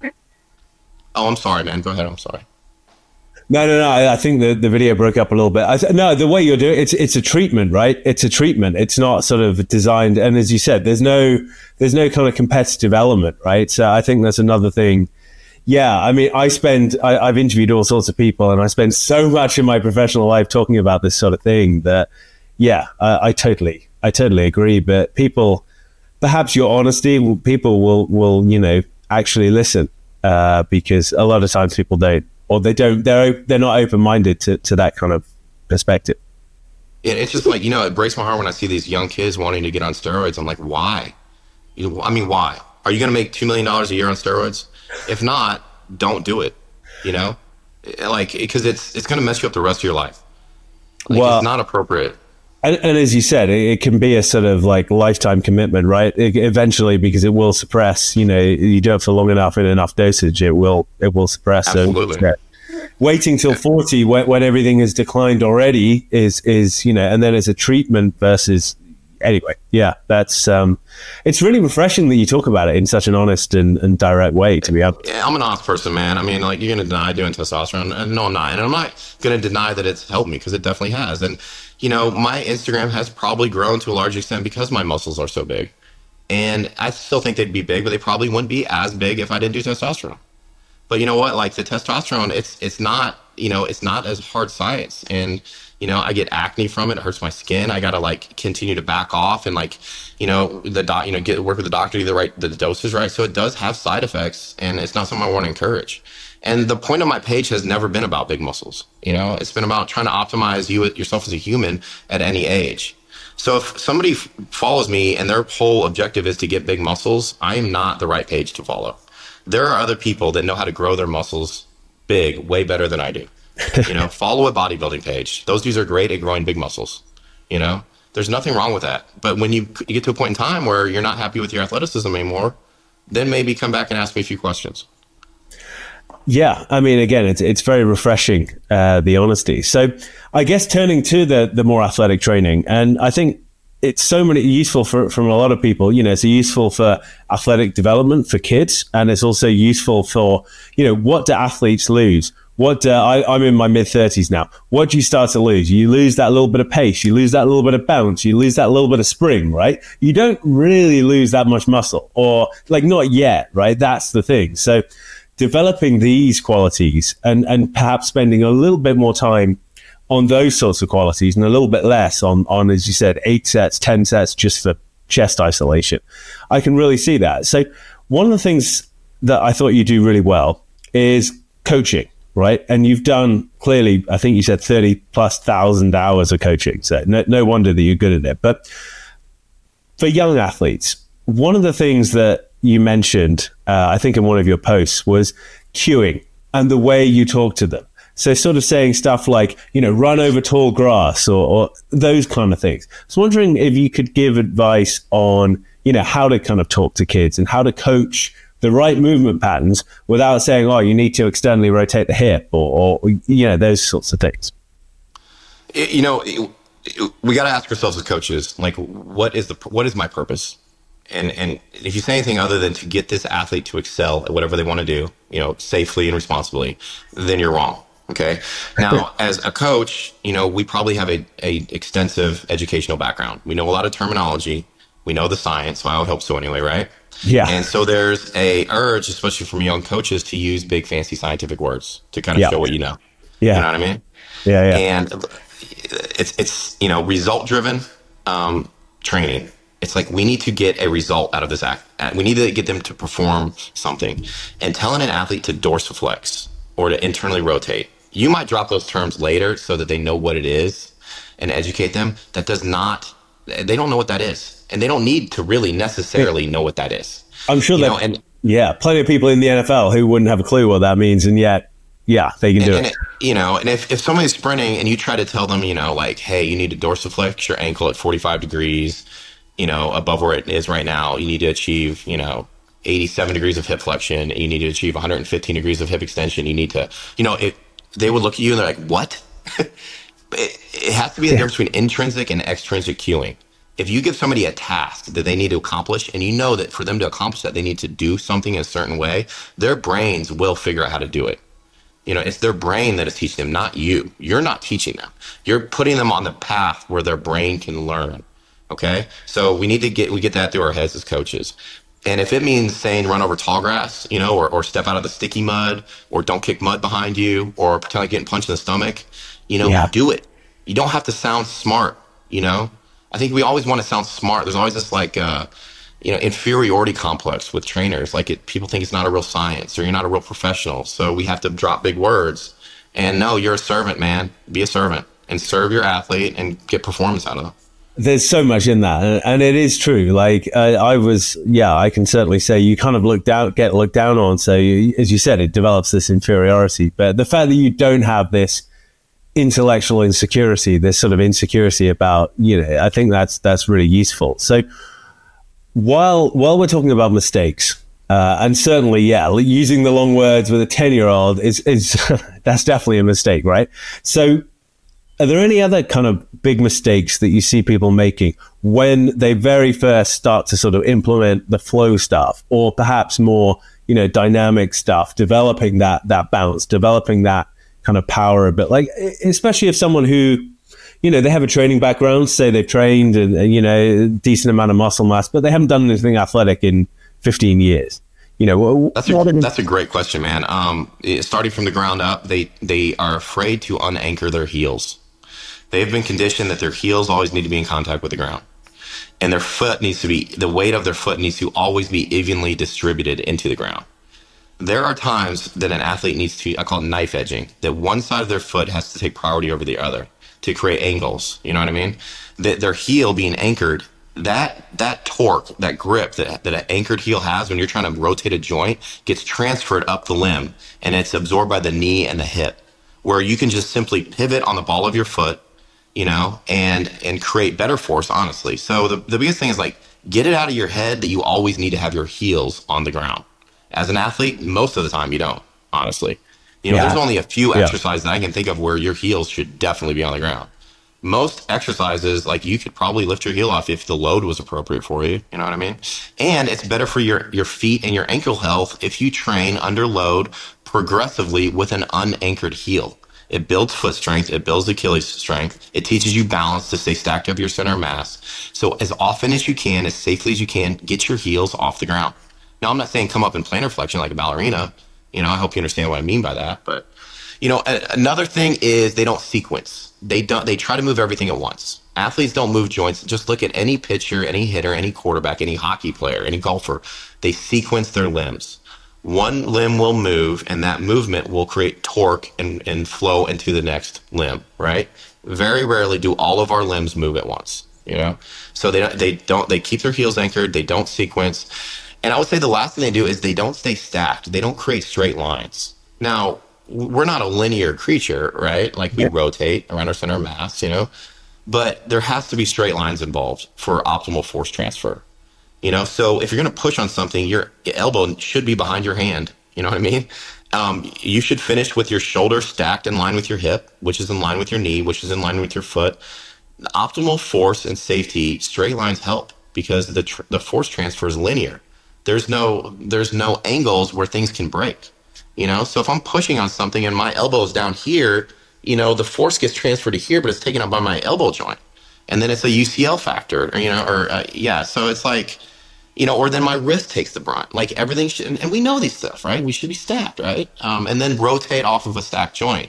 Oh, I'm sorry, man. Go ahead. I'm sorry. No. I think the video broke up a little bit. No, the way you're doing it's a treatment, right? It's a treatment. It's not sort of designed. And as you said, there's no kind of competitive element, right? So I think that's another thing. Yeah, I mean, I've interviewed all sorts of people, and I spend so much in my professional life talking about this sort of thing that, I totally agree. But people, perhaps your honesty, people will actually listen. Because a lot of times people don't, or they're not open-minded to that kind of perspective. Yeah, it's just like, it breaks my heart when I see these young kids wanting to get on steroids. I'm like, why? Why? Are you going to make $2 million a year on steroids? If not, don't do it. Like, because it's going to mess you up the rest of your life. Like, it's not appropriate. And as you said, it can be a sort of like lifetime commitment, right? Eventually, because it will suppress, you do it for long enough in enough dosage, it will suppress. Absolutely. So waiting till 40 when everything has declined already is, and then as a treatment versus, anyway, that's, it's really refreshing that you talk about it in such an honest and direct way, to be honest. Yeah, I'm an honest person, man. I mean, like, you're going to deny doing testosterone? No, I'm not. And I'm not going to deny that it's helped me, because it definitely has. And, my Instagram has probably grown to a large extent because my muscles are so big. And I still think they'd be big, but they probably wouldn't be as big if I didn't do testosterone. But you know what? Like, the testosterone, it's not, it's not as hard science. And, I get acne from it. It hurts my skin. I got to like continue to back off and like, work with the doctor to get the doses right. So it does have side effects, and it's not something I want to encourage. And the point of my page has never been about big muscles. It's been about trying to optimize yourself as a human at any age. So if somebody follows me and their whole objective is to get big muscles, I am not the right page to follow. There are other people that know how to grow their muscles big, way better than I do. Follow a bodybuilding page. Those dudes are great at growing big muscles. There's nothing wrong with that. But when you get to a point in time where you're not happy with your athleticism anymore, then maybe come back and ask me a few questions. Yeah, I mean, again, it's very refreshing, the honesty. So I guess turning to the more athletic training, and I think it's so useful from a lot of people. It's useful for athletic development for kids, and it's also useful for, what do athletes lose? I'm in my mid-30s now. What do you start to lose? You lose that little bit of pace. You lose that little bit of bounce. You lose that little bit of spring, right? You don't really lose that much muscle, or not yet, right? That's the thing. So developing these qualities and perhaps spending a little bit more time on those sorts of qualities and a little bit less on, as you said, 8 sets, 10 sets, just for chest isolation. I can really see that. So one of the things that I thought you do really well is coaching, right? And you've done, clearly, I think you said 30,000+ hours of coaching. So no wonder that you're good at it. But for young athletes, one of the things that you mentioned, I think in one of your posts, was cueing and the way you talk to them. So sort of saying stuff like, run over tall grass or those kind of things. I was wondering if you could give advice on, how to kind of talk to kids and how to coach the right movement patterns without saying, oh, you need to externally rotate the hip or those sorts of things. We got to ask ourselves as coaches, like, what is my purpose? And if you say anything other than to get this athlete to excel at whatever they want to do, safely and responsibly, then you're wrong. Okay. Now, as a coach, we probably have a extensive educational background. We know a lot of terminology. We know the science. So I would hope so anyway, right? Yeah. And so there's a urge, especially from young coaches, to use big fancy scientific words to kind of show what you know. Yeah. You know what I mean? Yeah. And it's result driven training. It's like we need to get a result out of this act. We need to get them to perform something. And telling an athlete to dorsiflex or to internally rotate, you might drop those terms later so that they know what it is and educate them. They don't know what that is. And they don't need to really necessarily know what that is. I'm sure plenty of people in the NFL who wouldn't have a clue what that means. And yet, they can do it. And if somebody's sprinting and you try to tell them, hey, you need to dorsiflex your ankle at 45 degrees, above where it is right now, you need to achieve, 87 degrees of hip flexion. You need to achieve 115 degrees of hip extension. You need to, they would look at you and they're like, what? It has to be the difference between intrinsic and extrinsic cueing. If you give somebody a task that they need to accomplish, and you know that for them to accomplish that, they need to do something in a certain way, their brains will figure out how to do it. It's their brain that is teaching them, not you. You're not teaching them. You're putting them on the path where their brain can learn. Okay? So we get that through our heads as coaches. And if it means saying run over tall grass, or step out of the sticky mud, or don't kick mud behind you, or pretend like getting punched in the stomach, do it. You don't have to sound smart, I think we always want to sound smart. There's always this inferiority complex with trainers. People think it's not a real science or you're not a real professional. So we have to drop big words. And no, you're a servant, man. Be a servant and serve your athlete and get performance out of them. There's so much in that, and it is true. I can certainly say you kind of get looked down on. So as you said, it develops this inferiority. But the fact that you don't have this intellectual insecurity, this sort of insecurity about, I think that's really useful. So while we're talking about mistakes, and certainly, using the long words with a 10-year-old is that's definitely a mistake, right? So are there any other kind of big mistakes that you see people making when they very first start to sort of implement the flow stuff, or perhaps more, dynamic stuff, developing that bounce, developing that kind of power a bit, especially if someone who, they have a training background, say they've trained and a decent amount of muscle mass, but they haven't done anything athletic in 15 years. That's a great question, man. Starting from the ground up, they are afraid to unanchor their heels. They've been conditioned that their heels always need to be in contact with the ground. And the weight of their foot needs to always be evenly distributed into the ground. There are times that an athlete needs to, I call it knife edging, that one side of their foot has to take priority over the other. to create angles. You know what I mean? Their heel being anchored, that torque, that grip that an anchored heel has when you're trying to rotate a joint gets transferred up the limb, and it's absorbed by the knee and the hip, where you can just simply pivot on the ball of your foot, and create better force, honestly. So the biggest thing is like, get it out of your head that you always need to have your heels on the ground. As an athlete, most of the time you don't, honestly. There's only a few exercises that I can think of where your heels should definitely be on the ground. Most exercises, like, you could probably lift your heel off if the load was appropriate for you. You know what I mean? And it's better for your feet and your ankle health if you train under load progressively with an unanchored heel. It builds foot strength. It builds Achilles strength. It teaches you balance to stay stacked up your center of mass. So as often as you can, as safely as you can, get your heels off the ground. Now, I'm not saying come up in plantar flexion like a ballerina. I hope you understand what I mean by that. But, another thing is they don't sequence. They try to move everything at once. Athletes don't move joints. Just look at any pitcher, any hitter, any quarterback, any hockey player, any golfer. They sequence their limbs. One limb will move, and that movement will create torque and flow into the next limb, right? Very rarely do all of our limbs move at once, So they keep their heels anchored. They don't sequence. And I would say the last thing they do is they don't stay stacked. They don't create straight lines. Now, we're not a linear creature, right? Like, we rotate around our center of mass, but there has to be straight lines involved for optimal force transfer. So if you're going to push on something, your elbow should be behind your hand. You know what I mean? You should finish with your shoulder stacked in line with your hip, which is in line with your knee, which is in line with your foot. The optimal force and safety, straight lines help because the force transfer is linear. There's no angles where things can break. So if I'm pushing on something and my elbow is down here, the force gets transferred to here, but it's taken up by my elbow joint. And then it's a UCL factor, So it's like, or then my wrist takes the brunt. Like, everything should, and we know these stuff, right? We should be stacked, right? And then rotate off of a stacked joint.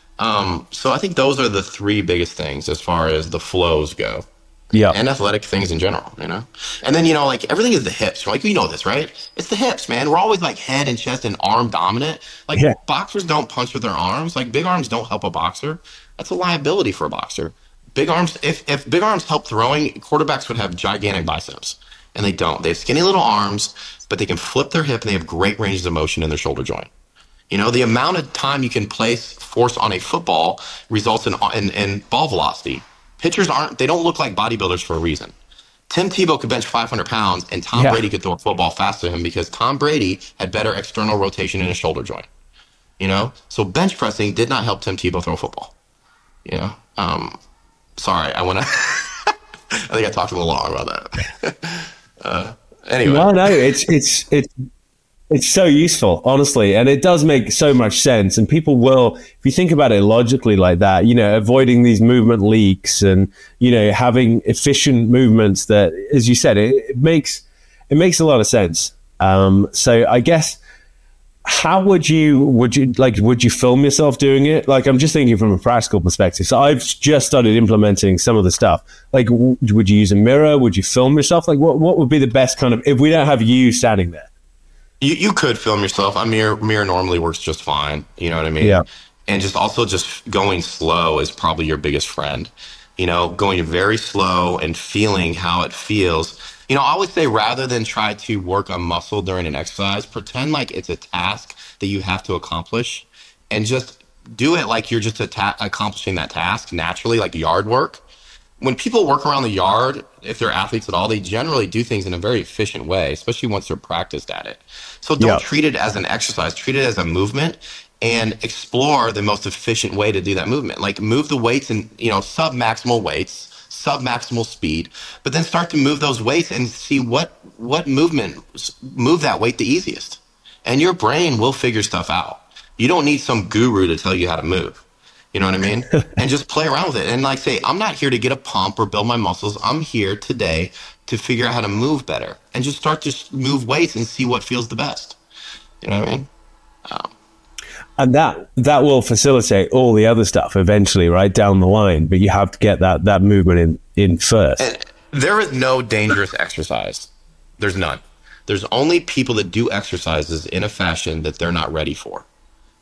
So I think those are the three biggest things as far as the flows go. Yeah. And athletic things in general, And then, like, everything is the hips. Like, we know this, right? It's the hips, man. We're always like head and chest and arm dominant. Like, boxers don't punch with their arms. Like, big arms don't help a boxer. That's a liability for a boxer. Big arms, if big arms help throwing, quarterbacks would have gigantic biceps. And they don't. They have skinny little arms, but they can flip their hip and they have great ranges of motion in their shoulder joint. The amount of time you can place force on a football results in ball velocity. Pitchers they don't look like bodybuilders for a reason. Tim Tebow could bench 500 pounds and Tom Brady could throw a football faster than him because Tom Brady had better external rotation in his shoulder joint. So bench pressing did not help Tim Tebow throw a football. Sorry, I think I talked a little long about that. Anyway. No, it's so useful, honestly, and it does make so much sense. And people will, if you think about it logically like that, avoiding these movement leaks and having efficient movements that, as you said, it makes a lot of sense. So I guess, how would you film yourself doing it? Like, I'm just thinking from a practical perspective. So I've just started implementing some of the stuff. Like, would you use a mirror? Would you film yourself? Like, what would be the best kind of, if we don't have you standing there? You could film yourself. A mirror normally works just fine. You know what I mean? Yeah. And just going slow is probably your biggest friend. Going very slow and feeling how it feels. I always say, rather than try to work a muscle during an exercise, pretend like it's a task that you have to accomplish and just do it like you're just accomplishing that task naturally, like yard work. When people work around the yard, if they're athletes at all, they generally do things in a very efficient way, especially once they're practiced at it. So don't treat it as an exercise, treat it as a movement and explore the most efficient way to do that movement. Like, move the weights in, sub-maximal weights, sub-maximal speed, but then start to move those weights and see what movement move that weight the easiest. And your brain will figure stuff out. You don't need some guru to tell you how to move. You know what I mean? And just play around with it. And like, say, I'm not here to get a pump or build my muscles. I'm here today to figure out how to move better and just start to move weights and see what feels the best. You know what I mean? And that will facilitate all the other stuff eventually, right down the line. But you have to get that movement in first. And there is no dangerous exercise. There's none. There's only people that do exercises in a fashion that they're not ready for.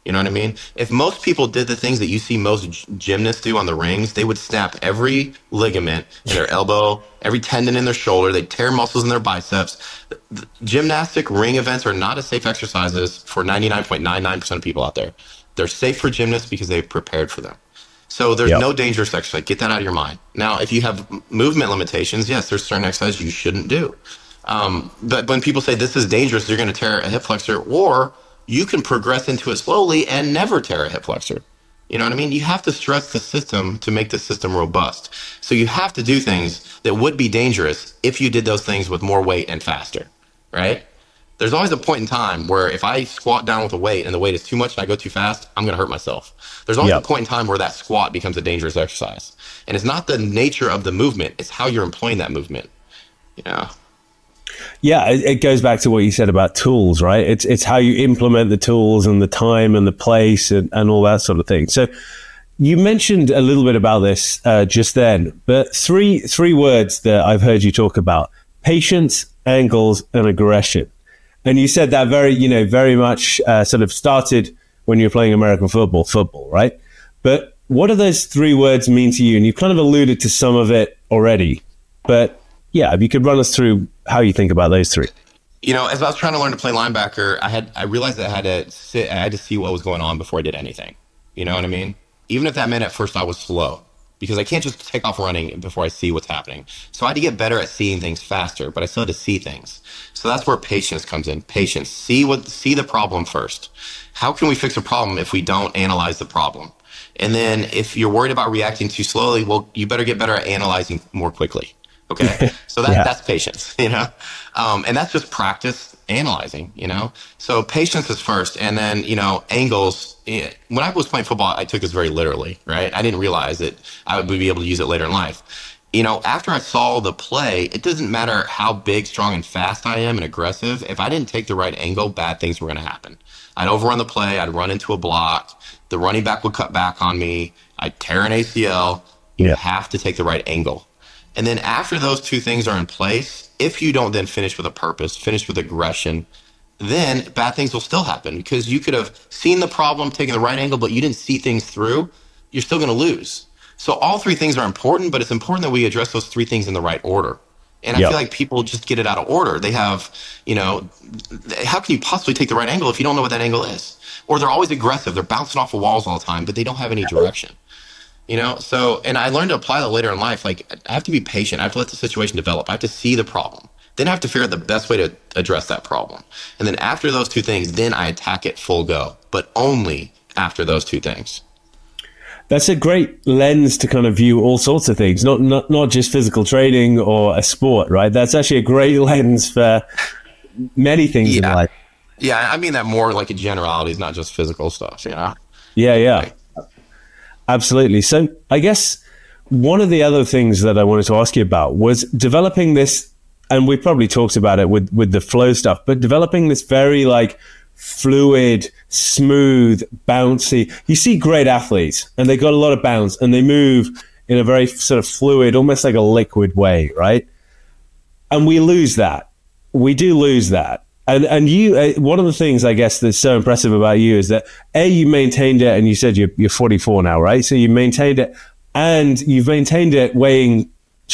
You know what I mean? If most people did the things that you see most gymnasts do on the rings, they would snap every ligament in their elbow, every tendon in their shoulder. They'd tear muscles in their biceps. Gymnastic ring events are not as safe exercises for 99.99% of people out there. They're safe for gymnasts because they've prepared for them. So there's no dangerous exercise. Get that out of your mind. Now, if you have movement limitations, yes, there's certain exercises you shouldn't do. But when people say this is dangerous, you're going to tear a hip flexor, or you can progress into it slowly and never tear a hip flexor. You know what I mean? You have to stress the system to make the system robust. So you have to do things that would be dangerous if you did those things with more weight and faster, right? There's always a point in time where if I squat down with a weight and the weight is too much and I go too fast, I'm going to hurt myself. There's always a point in time where that squat becomes a dangerous exercise. And it's not the nature of the movement, it's how you're employing that movement. You know? Yeah, it goes back to what you said about tools, right? It's how you implement the tools and the time and the place and all that sort of thing. So you mentioned a little bit about this just then, but three words that I've heard you talk about: patience, angles, and aggression. And you said that very much sort of started when you were playing American football, right? But what do those three words mean to you? And you've kind of alluded to some of it already, but yeah, if you could run us through how you think about those three. You know, as I was trying to learn to play linebacker, I realized that I had to see what was going on before I did anything. You know what I mean? Even if that meant at first I was slow, because I can't just take off running before I see what's happening. So I had to get better at seeing things faster, but I still had to see things. So that's where patience comes in. Patience. See the problem first. How can we fix a problem if we don't analyze the problem? And then if you're worried about reacting too slowly, well, you better get better at analyzing more quickly. Okay. So that's patience, you know? And that's just practice analyzing, you know? So patience is first. And then, you know, angles. When I was playing football, I took this very literally, right? I didn't realize that I would be able to use it later in life. You know, after I saw the play, it doesn't matter how big, strong, and fast I am and aggressive. If I didn't take the right angle, bad things were going to happen. I'd overrun the play. I'd run into a block. The running back would cut back on me. I'd tear an ACL. You have to take the right angle. And then after those two things are in place, if you don't then finish with a purpose, finish with aggression, then bad things will still happen, because you could have seen the problem, taken the right angle, but you didn't see things through. You're still going to lose. So all three things are important, but it's important that we address those three things in the right order. And I feel like people just get it out of order. They have, you know, how can you possibly take the right angle if you don't know what that angle is? Or they're always aggressive. They're bouncing off of walls all the time, but they don't have any direction. You know, so, and I learned to apply that later in life. Like, I have to be patient. I have to let the situation develop. I have to see the problem. Then I have to figure out the best way to address that problem. And then after those two things, then I attack it full go, but only after those two things. That's a great lens to kind of view all sorts of things, not just physical training or a sport, right? That's actually a great lens for many things in life. Yeah, I mean that more like a generality, not just physical stuff, you know? Yeah. Like, absolutely. So I guess one of the other things that I wanted to ask you about was developing this, and we probably talked about it with the flow stuff, but developing this very like fluid, smooth, bouncy. You see great athletes and they got a lot of bounce and they move in a very sort of fluid, almost like a liquid way, right? And we lose that. We do lose that. And you, one of the things I guess that's so impressive about you is that you maintained it, and you said you're 44 now, right? So you maintained it, and you've maintained it weighing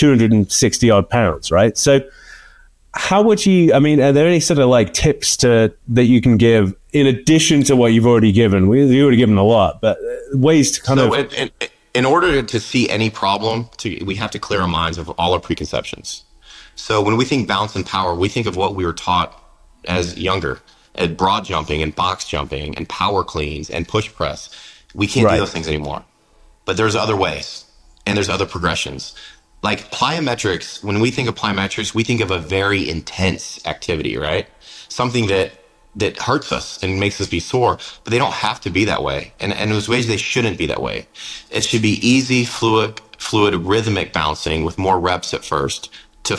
260 odd pounds, right? So how would you, I mean, are there any sort of like tips that you can give in addition to what you've already given? You've already given a lot, but ways to kind of... In order to see any problem, we have to clear our minds of all our preconceptions. So when we think bounce and power, we think of what we were taught as younger, at broad jumping and box jumping and power cleans and push press. We can't do those things anymore. But there's other ways, and there's other progressions. Like plyometrics, when we think of plyometrics, we think of a very intense activity, right? Something that hurts us and makes us be sore, but they don't have to be that way. And there's ways they shouldn't be that way. It should be easy, fluid, rhythmic bouncing with more reps at first to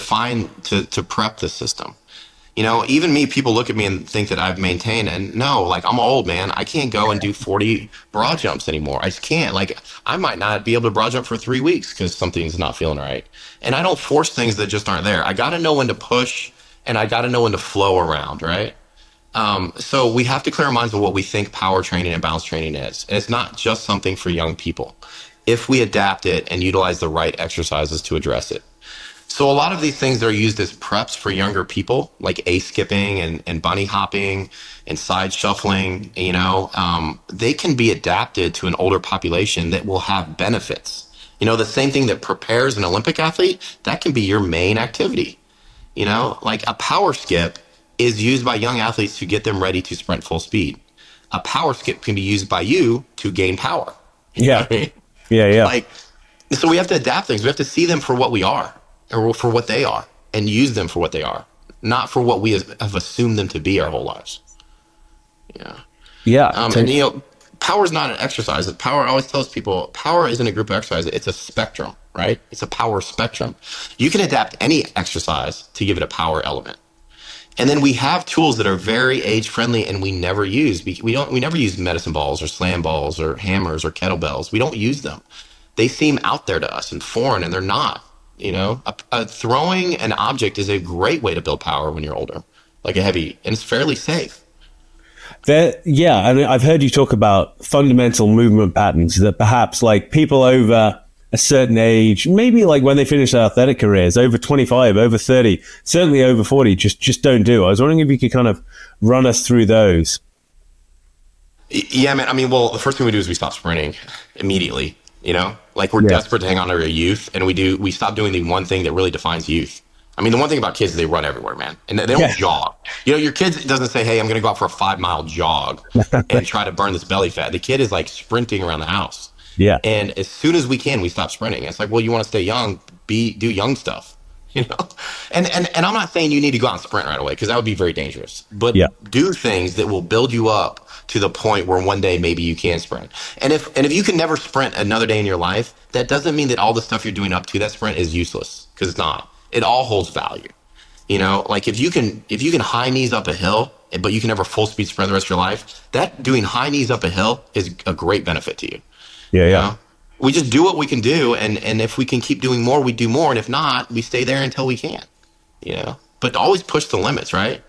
prep the system. You know, even me, people look at me and think that I've maintained, and no, like I'm old, man. I can't go and do 40 broad jumps anymore. I just can't. Like I might not be able to broad jump for 3 weeks because something's not feeling right. And I don't force things that just aren't there. I got to know when to push, and I got to know when to flow around, right? So we have to clear our minds of what we think power training and balance training is. And it's not just something for young people if we adapt it and utilize the right exercises to address it. So a lot of these things are used as preps for younger people, like ace skipping and bunny hopping and side shuffling. They can be adapted to an older population that will have benefits. The same thing that prepares an Olympic athlete, that can be your main activity. Like a power skip is used by young athletes to get them ready to sprint full speed. A power skip can be used by you to gain power. Yeah. I mean? Yeah. So we have to adapt things. We have to see them for what we are, or for what they are, and use them for what they are, not for what we have assumed them to be our whole lives. Yeah. And power is not an exercise. Power, I always tells people, power isn't a group of exercises. It's a spectrum, right? It's a power spectrum. You can adapt any exercise to give it a power element. And then we have tools that are very age friendly and we never use. We never use medicine balls or slam balls or hammers or kettlebells. We don't use them. They seem out there to us and foreign, and they're not. Throwing an object is a great way to build power when you're older, like a heavy, and it's fairly safe. And I've heard you talk about fundamental movement patterns that perhaps like people over a certain age, maybe like when they finish their athletic careers, over 25, over 30, certainly over 40, just don't do. I was wondering if you could kind of run us through those. Yeah, man. I mean, well, the first thing we do is we stop sprinting immediately. Like we're desperate to hang on to our youth, and we stop doing the one thing that really defines youth. I mean, the one thing about kids is they run everywhere, man, and they don't jog. Your kid doesn't say, "Hey, I'm going to go out for a 5-mile jog and try to burn this belly fat." The kid is like sprinting around the house. Yeah. And as soon as we can, we stop sprinting. It's like, well, you want to stay young, do young stuff, And I'm not saying you need to go out and sprint right away, because that would be very dangerous. But do things that will build you up to the point where one day maybe you can sprint. And if you can never sprint another day in your life, that doesn't mean that all the stuff you're doing up to that sprint is useless, because it's not. It all holds value. Like if you can high knees up a hill, but you can never full speed sprint the rest of your life, that doing high knees up a hill is a great benefit to you. Yeah. We just do what we can do, and if we can keep doing more, we do more, and if not, we stay there until we can. But always push the limits, right?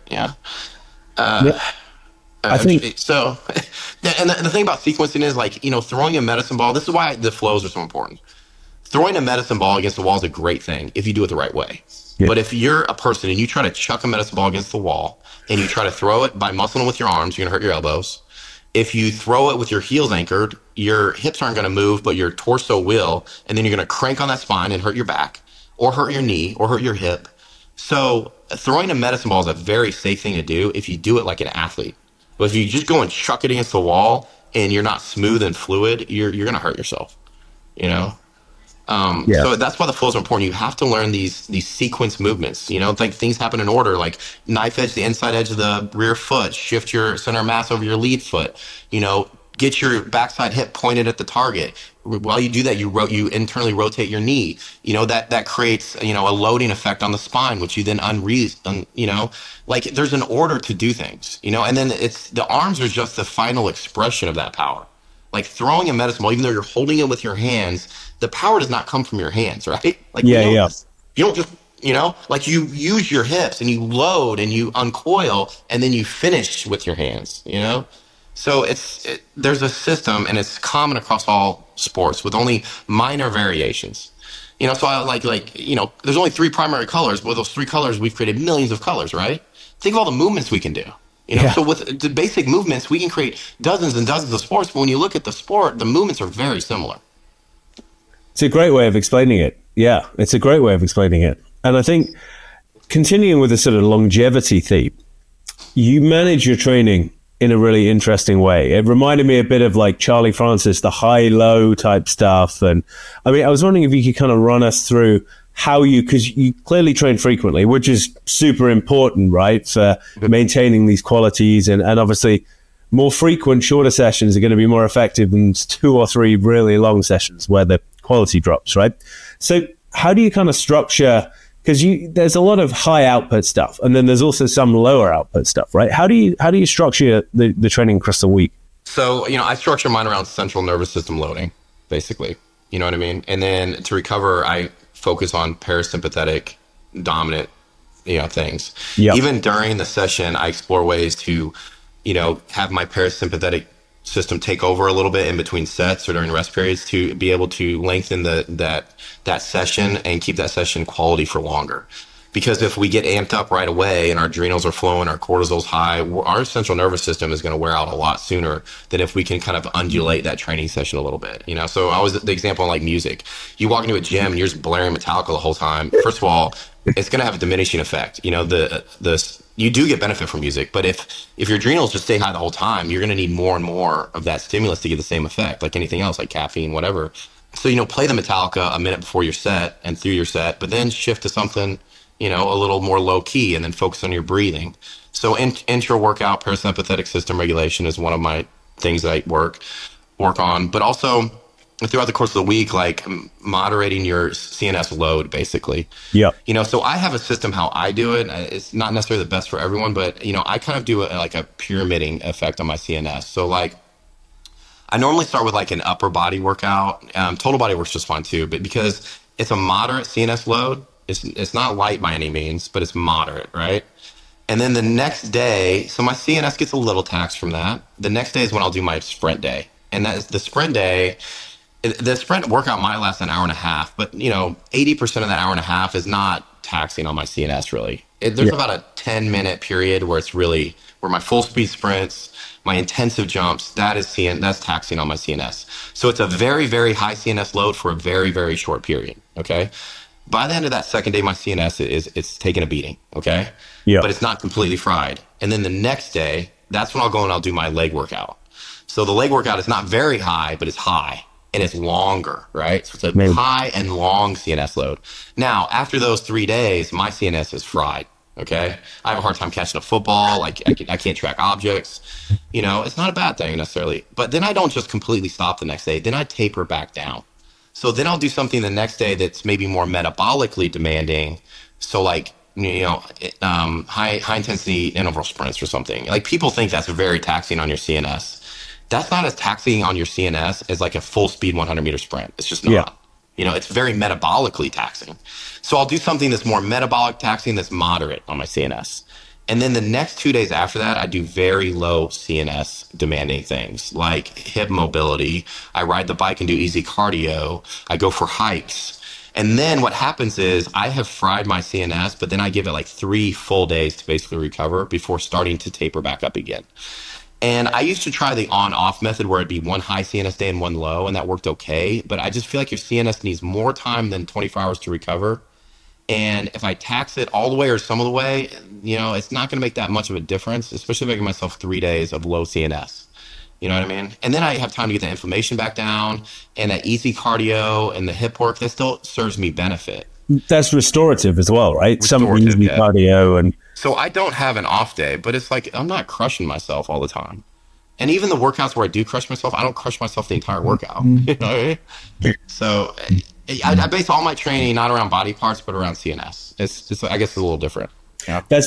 I think so. And the thing about sequencing is, like, throwing a medicine ball. This is why the flows are so important. Throwing a medicine ball against the wall is a great thing if you do it the right way. Yeah. But if you're a person and you try to chuck a medicine ball against the wall and you try to throw it by muscling with your arms, you're gonna hurt your elbows. If you throw it with your heels anchored, your hips aren't going to move, but your torso will, and then you're going to crank on that spine and hurt your back, or hurt your knee, or hurt your hip. So throwing a medicine ball is a very safe thing to do if you do it like an athlete. But if you just go and chuck it against the wall and you're not smooth and fluid, you're going to hurt yourself. So that's why the flows are important. You have to learn these sequence movements. Like things happen in order, like knife edge, the inside edge of the rear foot, shift your center of mass over your lead foot, get your backside hip pointed at the target. While you do that, you internally rotate your knee. That creates, a loading effect on the spine, which you then like there's an order to do things, and then it's the arms are just the final expression of that power. Like throwing a medicine ball, even though you're holding it with your hands, the power does not come from your hands, right? Like you don't just, like you use your hips and you load and you uncoil and then you finish with your hands, So there's a system, and it's common across all sports with only minor variations. So I like there's only 3 primary colors, but with those 3 colors, we've created millions of colors, right? Think of all the movements we can do. So with the basic movements, we can create dozens and dozens of sports. But when you look at the sport, the movements are very similar. It's a great way of explaining it. Yeah, it's a great way of explaining it. And I think continuing with the sort of longevity theme, you manage your training in a really interesting way. It reminded me a bit of like Charlie Francis, the high-low type stuff. And I mean, I was wondering if you could kind of run us through how because you clearly train frequently, which is super important, right, for maintaining these qualities. And obviously more frequent, shorter sessions are going to be more effective than 2 or 3 really long sessions where the quality drops, right? So how do you kind of structure, because there's a lot of high output stuff, and then there's also some lower output stuff, right? How do you structure the training across the week? So, I structure mine around central nervous system loading, basically. You know what I mean? And then to recover, I focus on parasympathetic, dominant things. Yeah. Even during the session, I explore ways to, have my parasympathetic system take over a little bit in between sets or during rest periods to be able to lengthen that session and keep that session quality for longer. Because if we get amped up right away and our adrenals are flowing, our cortisol's high, our central nervous system is going to wear out a lot sooner than if we can kind of undulate that training session a little bit. So I was the example on like music. You walk into a gym and you're just blaring Metallica the whole time. First of all, it's going to have a diminishing effect. You do get benefit from music, but if your adrenals just stay high the whole time, you're going to need more and more of that stimulus to get the same effect, like anything else, like caffeine, whatever. So, play the Metallica a minute before your set and through your set, but then shift to something, a little more low key, and then focus on your breathing. So intra-workout parasympathetic system regulation is one of my things that I work on, but also throughout the course of the week, like moderating your CNS load, basically. Yeah. So I have a system how I do it. It's not necessarily the best for everyone, but, I kind of do like a pyramiding effect on my CNS. So like, I normally start with like an upper body workout. Total body works just fine too, but because it's a moderate CNS load, it's not light by any means, but it's moderate, right? And then the next day, so my CNS gets a little taxed from that. The next day is when I'll do my sprint day. And that is the sprint day. The sprint workout might last an hour and a half, but 80% of that hour and a half is not taxing on my CNS really. There's about a 10-minute period where it's really where my full speed sprints, my intensive jumps, that's taxing on my CNS. So it's a very, very high CNS load for a very, very short period. Okay. By the end of that second day, my CNS it's taking a beating. Okay. Yeah. But it's not completely fried. And then the next day, that's when I'll go and I'll do my leg workout. So the leg workout is not very high, but it's high. And it's longer, right? So it's a high and long CNS load. Now, after those 3 days, my CNS is fried, okay? I have a hard time catching a football. Like, I can't track objects. It's not a bad thing necessarily. But then I don't just completely stop the next day. Then I taper back down. So then I'll do something the next day that's maybe more metabolically demanding. So like, high intensity interval sprints or something. Like people think that's very taxing on your CNS. That's not as taxing on your CNS as like a full speed 100 meter sprint. It's just not. Yeah. It's very metabolically taxing. So I'll do something that's more metabolic taxing that's moderate on my CNS. And then the next 2 days after that, I do very low CNS demanding things like hip mobility. I ride the bike and do easy cardio. I go for hikes. And then what happens is I have fried my CNS, but then I give it like 3 full days to basically recover before starting to taper back up again. And I used to try the on-off method where it'd be one high CNS day and one low, and that worked okay. But I just feel like your CNS needs more time than 24 hours to recover. And if I tax it all the way or some of the way, it's not going to make that much of a difference, especially if I give myself 3 days of low CNS. You know what I mean? And then I have time to get the inflammation back down, and that easy cardio and the hip work, that still serves me benefit. That's restorative as well, right? Some easy cardio. And so I don't have an off day, but it's like I'm not crushing myself all the time. And even the workouts where I do crush myself, I don't crush myself the entire workout. You know what I mean? So I base all my training not around body parts, but around CNS. It's I guess it's a little different. Yeah. That's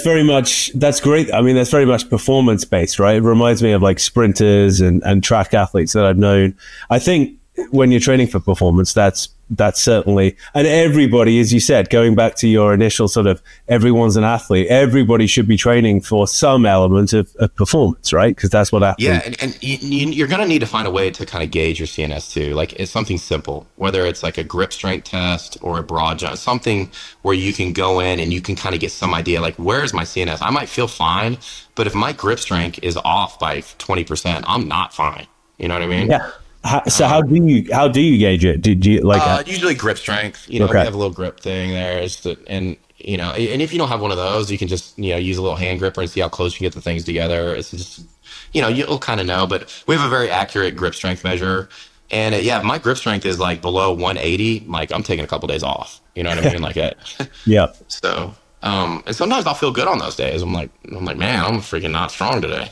great. I mean, that's very much performance based, right? It reminds me of like sprinters and track athletes that I've known. I think when you're training for performance, that's certainly, and everybody, as you said, going back to your initial sort of everyone's an athlete, everybody should be training for some element of performance, right? Because that's what athletes. Yeah, and you're going to need to find a way to kind of gauge your CNS too. Like it's something simple, whether it's like a grip strength test or a broad jump, something where you can go in and you can kind of get some idea, like where's my CNS? I might feel fine, but if my grip strength is off by 20%, I'm not fine. You know what I mean? Yeah. So how do you gauge it? Did you like usually grip strength? We have a little grip thing there, and if you don't have one of those, you can just use a little hand gripper and see how close you can get the things together. It's just you'll kind of know, but we have a very accurate grip strength measure, and if my grip strength is like below 180, like I'm taking a couple days off. You know what I mean? Like it. Yeah. So and sometimes I'll feel good on those days. I'm like man, I'm freaking not strong today.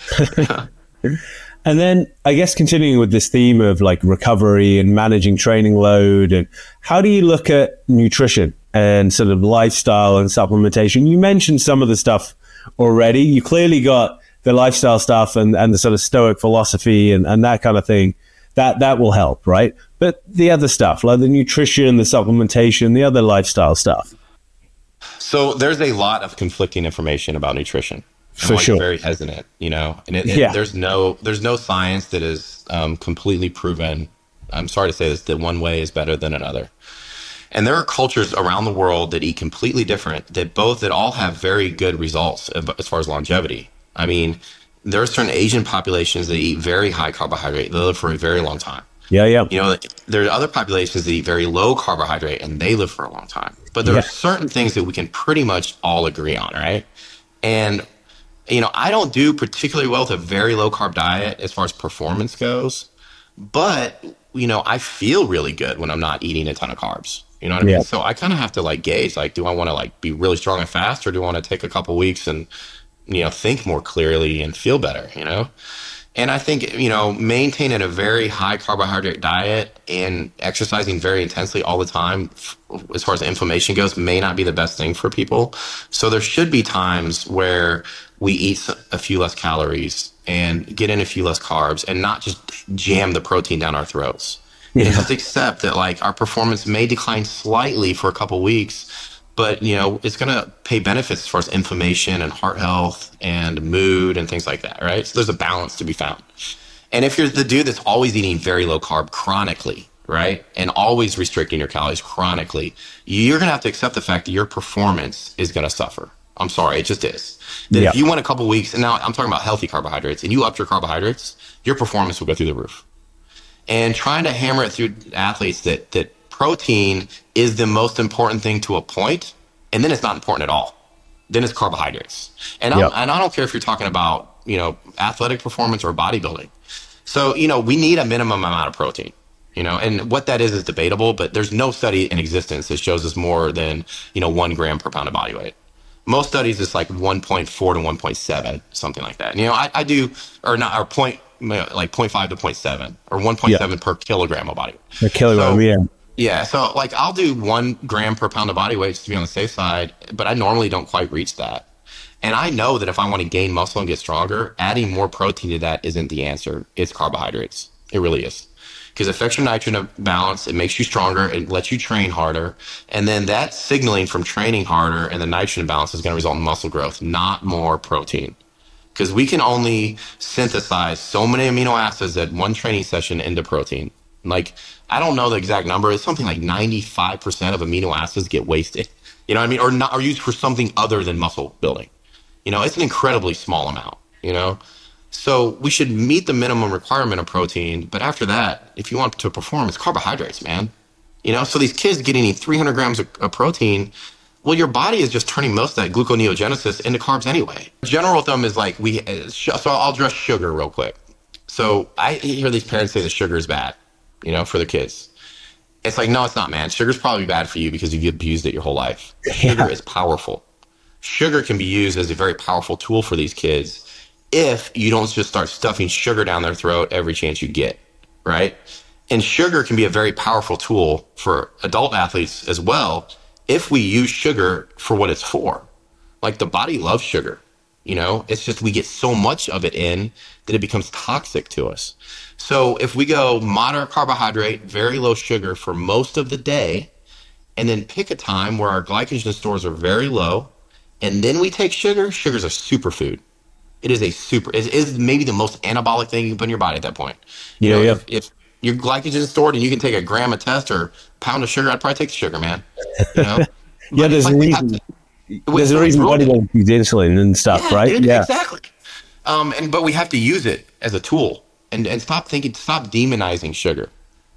And then I guess continuing with this theme of like recovery and managing training load, and how do you look at nutrition and sort of lifestyle and supplementation? You mentioned some of the stuff already. You clearly got the lifestyle stuff and the sort of stoic philosophy and that kind of thing. That will help, right? But the other stuff, like the nutrition, the supplementation, the other lifestyle stuff. So there's a lot of conflicting information about nutrition. I'm For always sure. very hesitant, and Yeah. there's no science that is completely proven. I'm sorry to say this, that one way is better than another. And there are cultures around the world that eat completely different, that all have very good results as far as longevity. I mean, there are certain Asian populations that eat very high carbohydrate. They live for a very long time. Yeah. Yeah. There are other populations that eat very low carbohydrate and they live for a long time. But there Yeah. are certain things that we can pretty much all agree on, right? And, I don't do particularly well with a very low carb diet as far as performance goes. But, I feel really good when I'm not eating a ton of carbs. You know what I Yeah. mean? So I kind of have to like gauge, like, do I want to like be really strong and fast, or do I want to take a couple weeks and, think more clearly and feel better? And I think, maintaining a very high carbohydrate diet and exercising very intensely all the time, as far as inflammation goes, may not be the best thing for people. So there should be times where we eat a few less calories and get in a few less carbs and not just jam the protein down our throats. Yeah. And just accept that like our performance may decline slightly for a couple weeks, but it's going to pay benefits as far as inflammation and heart health and mood and things like that, right? So there's a balance to be found. And if you're the dude that's always eating very low carb chronically, right, and always restricting your calories chronically, you're going to have to accept the fact that your performance is going to suffer. I'm sorry, it just is. That Yeah. if you went a couple weeks, and now I'm talking about healthy carbohydrates, and you upped your carbohydrates, your performance will go through the roof. And trying to hammer it through athletes that protein is the most important thing to a point, and then it's not important at all. Then it's carbohydrates. And Yep. I don't care if you're talking about, athletic performance or bodybuilding. So, we need a minimum amount of protein, and what that is debatable, but there's no study in existence that shows us more than, 1 gram per pound of body weight. Most studies it's like 1.4 to 1.7, something like that. I do, or not, or point, like 0.5 to 0.7 or 1.7 per kilogram of body weight. A kilogram. So, Yeah. yeah. So like I'll do 1 gram per pound of body weight just to be on the safe side, but I normally don't quite reach that. And I know that if I want to gain muscle and get stronger, adding more protein to that isn't the answer. It's carbohydrates. It really is. Because it affects your nitrogen balance, it makes you stronger, it lets you train harder. And then that signaling from training harder and the nitrogen balance is going to result in muscle growth, not more protein. Because we can only synthesize so many amino acids at one training session into protein. Like, I don't know the exact number. It's something like 95% of amino acids get wasted. You know what I mean? Or not, or used for something other than muscle building. It's an incredibly small amount. So we should meet the minimum requirement of protein. But after that, if you want to perform, it's carbohydrates, man. So these kids getting 300 grams of protein, well, your body is just turning most of that gluconeogenesis into carbs anyway. General thumb is like so I'll address sugar real quick. So I hear these parents say that sugar is bad, for their kids. It's like, no, it's not, man. Sugar's probably bad for you because you've abused it your whole life. Sugar is powerful. Sugar can be used as a very powerful tool for these kids if you don't just start stuffing sugar down their throat every chance you get, right? And sugar can be a very powerful tool for adult athletes as well if we use sugar for what it's for. Like the body loves sugar, it's just we get so much of it in that it becomes toxic to us. So if we go moderate carbohydrate, very low sugar for most of the day, and then pick a time where our glycogen stores are very low, and then we take sugar, sugar's a superfood. It is maybe the most anabolic thing you can put in your body at that point. If your glycogen is stored and you can take a gram of test or a pound of sugar, I'd probably take the sugar, man. Yeah, But there's a reason. There's a reason bodybuilders use insulin and stuff, right? Dude, Yeah, exactly. But we have to use it as a tool and stop demonizing sugar.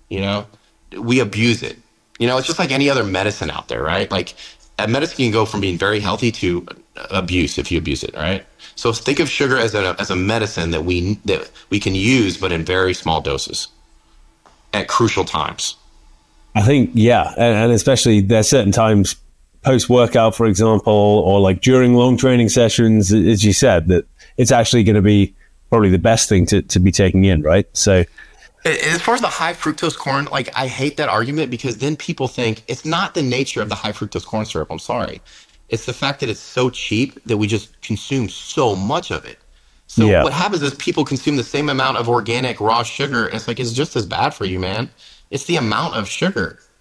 We abuse it. It's just like any other medicine out there, right? Like a medicine can go from being very healthy to abuse if you abuse it, right? So think of sugar as a medicine that we can use, but in very small doses at crucial times. I think, yeah. And especially there's certain times post-workout, for example, or like during long training sessions, as you said, that it's actually going to be probably the best thing to be taking in, right? So as far as the high fructose corn, like I hate that argument because then people think it's not the nature of the high fructose corn syrup. I'm sorry. It's the fact that it's so cheap that we just consume so much of it. So yeah. What happens is people consume the same amount of organic raw sugar. And it's like, it's just as bad for you, man. It's the amount of sugar.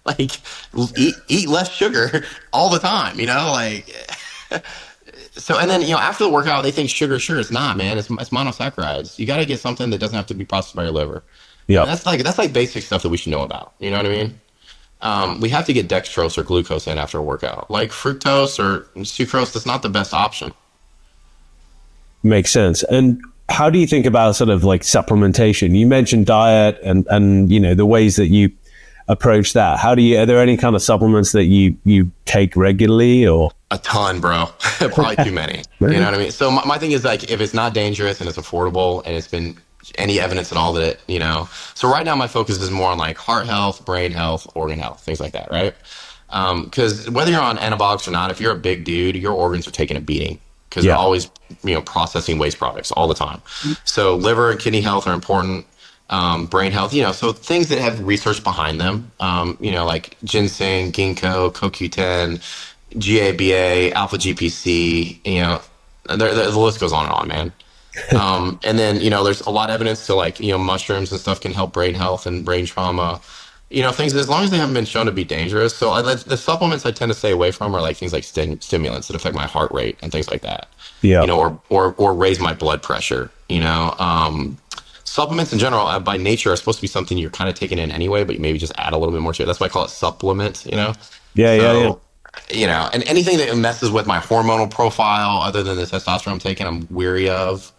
Like eat less sugar all the time, like so. And then, after the workout, they think sugar. Sure, it's not, man. It's monosaccharides. You got to get something that doesn't have to be processed by your liver. Yeah. And that's like basic stuff that we should know about. You know what I mean? We have to get dextrose or glucose in after a workout. Like fructose or sucrose, that's not the best option. Makes sense. And how do you think about sort of like supplementation? You mentioned diet and the ways that you approach that. Are there any kind of supplements that you take regularly or? A ton, bro. Probably too many. You know what I mean? So my thing is, like, if it's not dangerous and it's affordable and it's been any evidence at all that so right now my focus is more on like heart health, brain health, organ health, things like that, right? Because whether you're on anabolics or not, if you're a big dude, your organs are taking a beating because they're always processing waste products all the time. So liver and kidney health are important. Brain health, so things that have research behind them, like ginseng, ginkgo, CoQ10, GABA, alpha GPC, the list goes on, man. And then, there's a lot of evidence to like, mushrooms and stuff can help brain health and brain trauma, things as long as they haven't been shown to be dangerous. So the supplements I tend to stay away from are like things like stimulants that affect my heart rate and things like that, or raise my blood pressure, supplements in general by nature are supposed to be something you're kind of taking in anyway, but you maybe just add a little bit more to it. That's why I call it supplement, Yeah. And anything that messes with my hormonal profile other than the testosterone I'm taking, I'm weary of,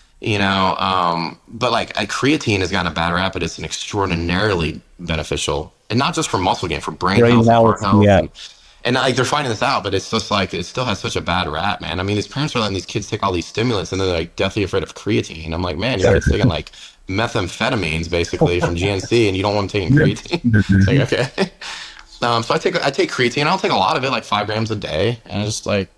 but like creatine has gotten a bad rap, but it's an extraordinarily beneficial, and not just for muscle gain, for brain health, heart health. Yeah. And like they're finding this out, but it's just like it still has such a bad rap, man. I mean, these parents are letting these kids take all these stimulants, and they're like deathly afraid of creatine. I'm like, man, your kid's taking like methamphetamines basically from GNC, and you don't want them taking creatine. It's like, okay. So I take creatine. I'll take a lot of it, like 5 grams a day, and I just like,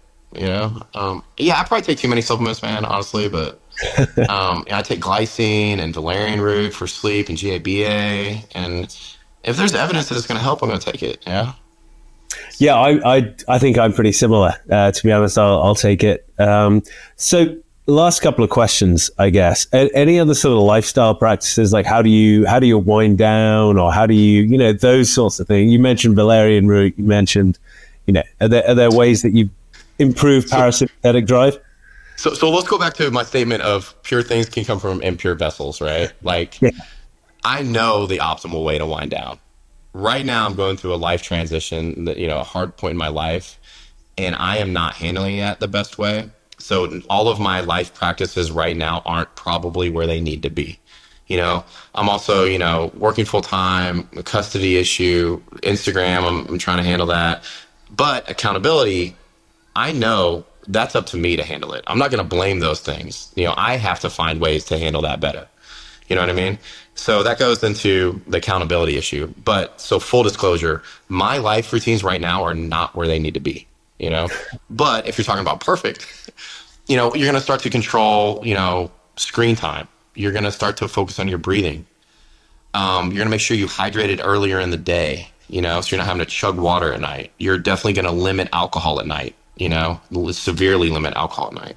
I probably take too many supplements, man, honestly, but I take glycine and valerian root for sleep and GABA, and if there's evidence that it's going to help, I'm going to take it. Yeah. Yeah, I think I'm pretty similar. To be honest, I'll take it. So last couple of questions, I guess. Any other sort of lifestyle practices, like how do you wind down, or how do you, those sorts of things? You mentioned valerian root. You mentioned, are there ways that you improve parasympathetic drive? So let's go back to my statement of pure things can come from impure vessels, right? Like, I know the optimal way to wind down. Right now, I'm going through a life transition, a hard point in my life, and I am not handling it the best way. So all of my life practices right now aren't probably where they need to be. I'm also, working full time, a custody issue, Instagram, I'm trying to handle that. But accountability, I know that's up to me to handle it. I'm not going to blame those things. I have to find ways to handle that better. You know what I mean? So that goes into the accountability issue. But so full disclosure, my life routines right now are not where they need to be, But if you're talking about perfect, you're going to start to control, screen time. You're going to start to focus on your breathing. You're going to make sure you hydrated earlier in the day, so you're not having to chug water at night. You're definitely going to limit alcohol at night, severely limit alcohol at night.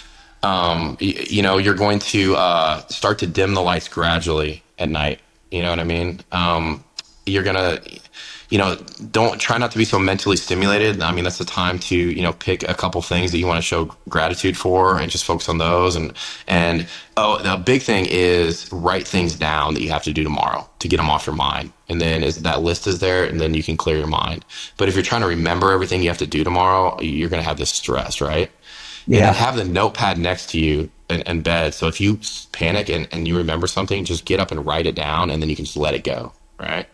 You're going to start to dim the lights gradually at night. You know what I mean? You're going to, don't try not to be so mentally stimulated. I mean, that's the time to, pick a couple things that you want to show gratitude for and just focus on those. And the big thing is write things down that you have to do tomorrow to get them off your mind. And then that list is there, and then you can clear your mind. But if you're trying to remember everything you have to do tomorrow, you're going to have this stress, right? Yeah. And have the notepad next to you in bed. So if you panic and you remember something, just get up and write it down, and then you can just let it go. Right.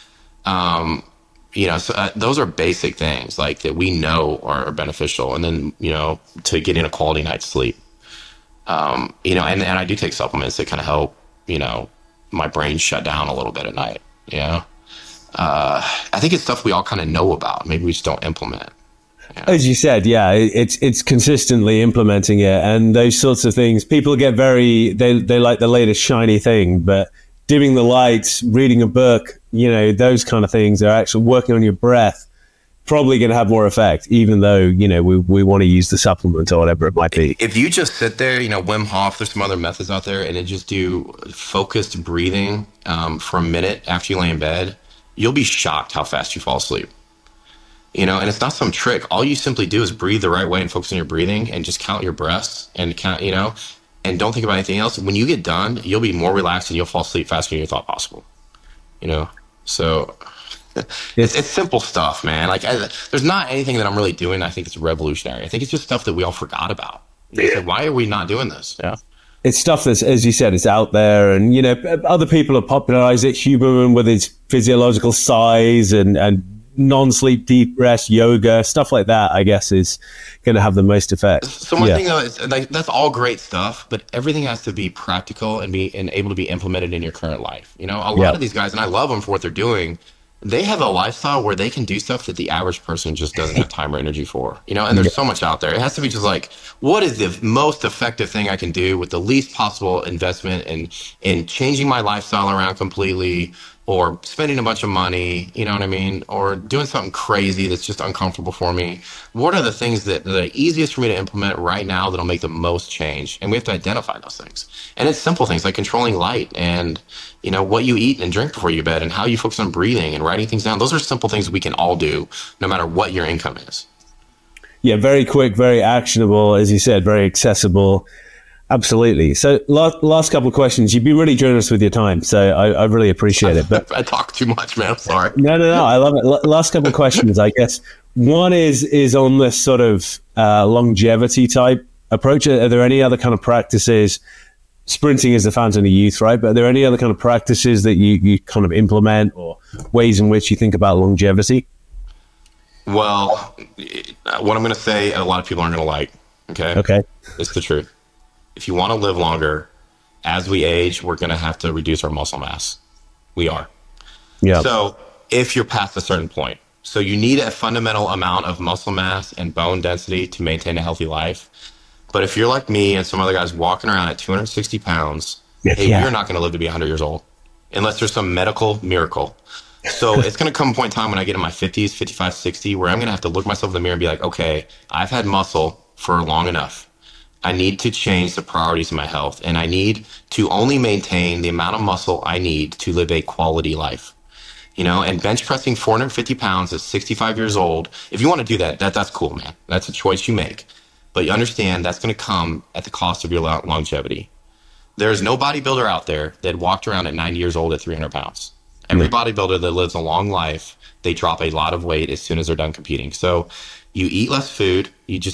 So those are basic things like that we know are beneficial. And then, to getting a quality night's sleep, and I do take supplements that kind of help, my brain shut down a little bit at night. I think it's stuff we all kind of know about. Maybe we just don't implement. Yeah. As you said, it's consistently implementing it, and those sorts of things. People get they like the latest shiny thing, but dimming the lights, reading a book, those kind of things are actually working on your breath. Probably going to have more effect, even though we want to use the supplement or whatever it might be. If you just sit there, Wim Hof, there's some other methods out there, and then just do focused breathing for a minute after you lay in bed. you'll be shocked how fast you fall asleep. And it's not some trick. All you simply do is breathe the right way and focus on your breathing and just count your breaths and and don't think about anything else. When you get done, you'll be more relaxed and you'll fall asleep faster than you thought possible. So it's simple stuff, man. Like there's not anything that I'm really doing. I think it's revolutionary. I think it's just stuff that we all forgot about. Like, why are we not doing this? Yeah. It's stuff that's, as you said, it's out there, and other people have popularized it. Huberman with his physiological size and non-sleep deep rest yoga, stuff like that, I guess, is going to have the most effect. So one thing though is like that's all great stuff, but everything has to be practical and able to be implemented in your current life. A lot of these guys, and I love them for what they're doing, they have a lifestyle where they can do stuff that the average person just doesn't have time or energy for, and there's so much out there. It has to be just like, what is the most effective thing I can do with the least possible investment in changing my lifestyle around completely, or spending a bunch of money, you know what I mean? Or doing something crazy that's just uncomfortable for me. What are the things that are the easiest for me to implement right now that'll make the most change? And we have to identify those things. And it's simple things like controlling light and, what you eat and drink before you bed and how you focus on breathing and writing things down. Those are simple things we can all do no matter what your income is. Yeah, very quick, very actionable, as you said, very accessible. Absolutely. So last couple of questions. You've been really generous with your time, so I really appreciate it. But I talk too much, man. I'm sorry. No. I love it. Last couple of questions, I guess. One is on this sort of longevity type approach. Are there any other kind of practices? Sprinting is the fountain of youth, right? But are there any other kind of practices that you kind of implement, or ways in which you think about longevity? Well, what I'm going to say, a lot of people aren't going to like. Okay. It's the truth. If you want to live longer, as we age, we're going to have to reduce our muscle mass. We are. Yeah. So if you're past a certain point, so you need a fundamental amount of muscle mass and bone density to maintain a healthy life. But if you're like me and some other guys walking around at 260 pounds, you're not going to live to be 100 years old unless there's some medical miracle. So it's going to come a point in time when I get in my 50s, 55, 60, where I'm going to have to look myself in the mirror and be like, okay, I've had muscle for long enough. I need to change the priorities of my health, and I need to only maintain the amount of muscle I need to live a quality life. And bench pressing 450 pounds at 65 years old, if you want to do that, that's cool, man. That's a choice you make. But you understand that's going to come at the cost of your longevity. There's no bodybuilder out there that walked around at 90 years old at 300 pounds. Every bodybuilder that lives a long life, they drop a lot of weight as soon as they're done competing. So you eat less food,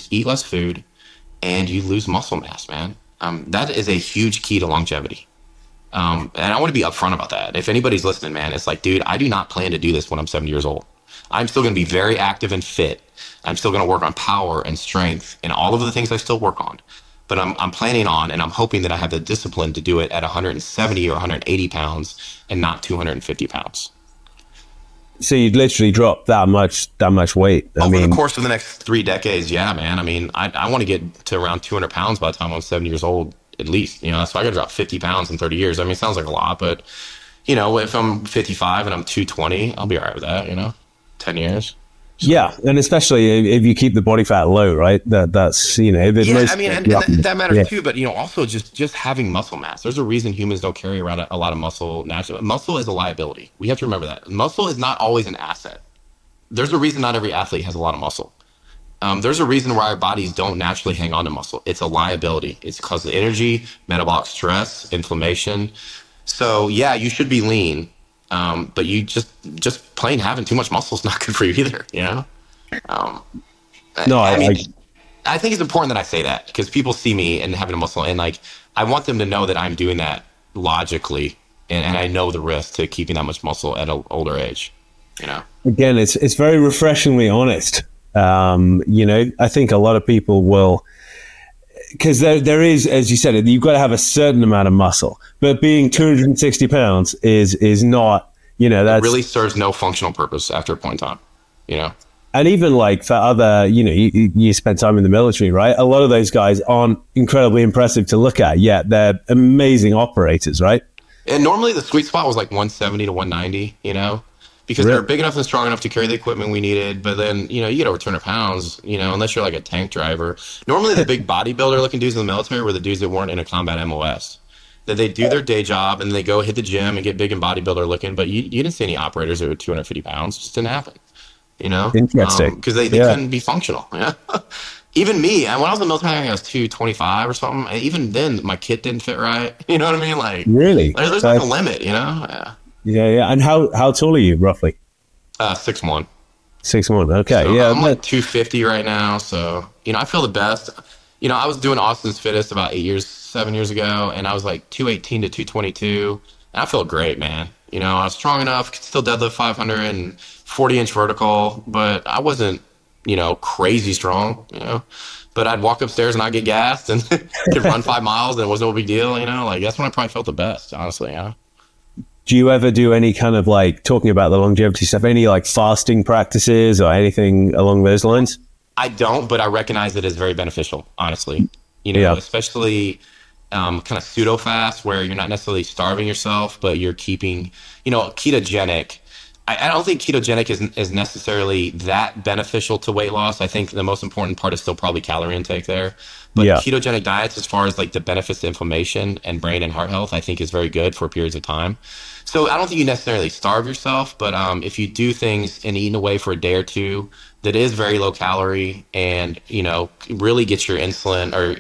and you lose muscle mass, man. That is a huge key to longevity. And I want to be upfront about that. If anybody's listening, man, it's like, dude, I do not plan to do this when I'm 70 years old. I'm still going to be very active and fit. I'm still going to work on power and strength and all of the things I still work on. But I'm planning on, and I'm hoping that I have the discipline to do it at 170 or 180 pounds and not 250 pounds. So you'd literally drop that much weight. Over the course of the next 3 decades, yeah, man. I mean, I want to get to around 200 pounds by the time I'm 70 years old, at least. So I got to drop 50 pounds in 30 years. I mean, it sounds like a lot, but, if I'm 55 and I'm 220, I'll be all right with that, 10 years. So. Yeah, and especially if you keep the body fat low, right? That's and that matters too. But also just having muscle mass. There's a reason humans don't carry around a lot of muscle naturally. Muscle is a liability. We have to remember that muscle is not always an asset. There's a reason not every athlete has a lot of muscle. There's a reason why our bodies don't naturally hang on to muscle. It's a liability. It's because of energy, metabolic stress, inflammation. So yeah, you should be lean. But you just plain having too much muscle is not good for you either, I think it's important that I say that because people see me and having a muscle, and like I want them to know that I'm doing that logically, and I know the risk to keeping that much muscle at an older age. Again, it's very refreshingly honest. I think a lot of people will, because there is, as you said, you've got to have a certain amount of muscle, but being 260 pounds is not, that it really serves no functional purpose after a point in time, And even like for other, you spend time in the military, right? A lot of those guys aren't incredibly impressive to look at, yet they're amazing operators, right? And normally the sweet spot was like 170 to 190, because they're big enough and strong enough to carry the equipment we needed. But then, you get over 200 pounds, unless you're like a tank driver. Normally the big bodybuilder looking dudes in the military were the dudes that weren't in a combat MOS. that they do their day job and they go hit the gym and get big and bodybuilder looking. But you didn't see any operators that were 250 pounds. It just didn't happen, Interesting. because they couldn't be functional. Yeah. Even me, when I was in the military, I think I was 225 or something. And even then, my kit didn't fit right. You know what I mean? Like, really? There's like a limit, Yeah. Yeah. And how tall are you roughly? 6'1". 6'1". Okay. So yeah. I'm like 250 right now. So, I feel the best. I was doing Austin's Fittest about 7 years ago, and I was like 218 to 222. And I feel great, man. I was strong enough, could still deadlift 500 and 40-inch vertical, but I wasn't, crazy strong, But I'd walk upstairs and I'd get gassed and could run 5 miles and it wasn't no big deal, Like, that's when I probably felt the best, honestly, Do you ever do any kind of like, talking about the longevity stuff, any like fasting practices or anything along those lines? I don't, but I recognize it as very beneficial, honestly. Especially kind of pseudo fast where you're not necessarily starving yourself, but you're keeping, ketogenic. I don't think ketogenic is necessarily that beneficial to weight loss. I think the most important part is still probably calorie intake there. But ketogenic diets, as far as like the benefits to inflammation and brain and heart health, I think is very good for periods of time. So I don't think you necessarily starve yourself, but if you do things and eat away for a day or two, that is very low calorie and, really gets your insulin or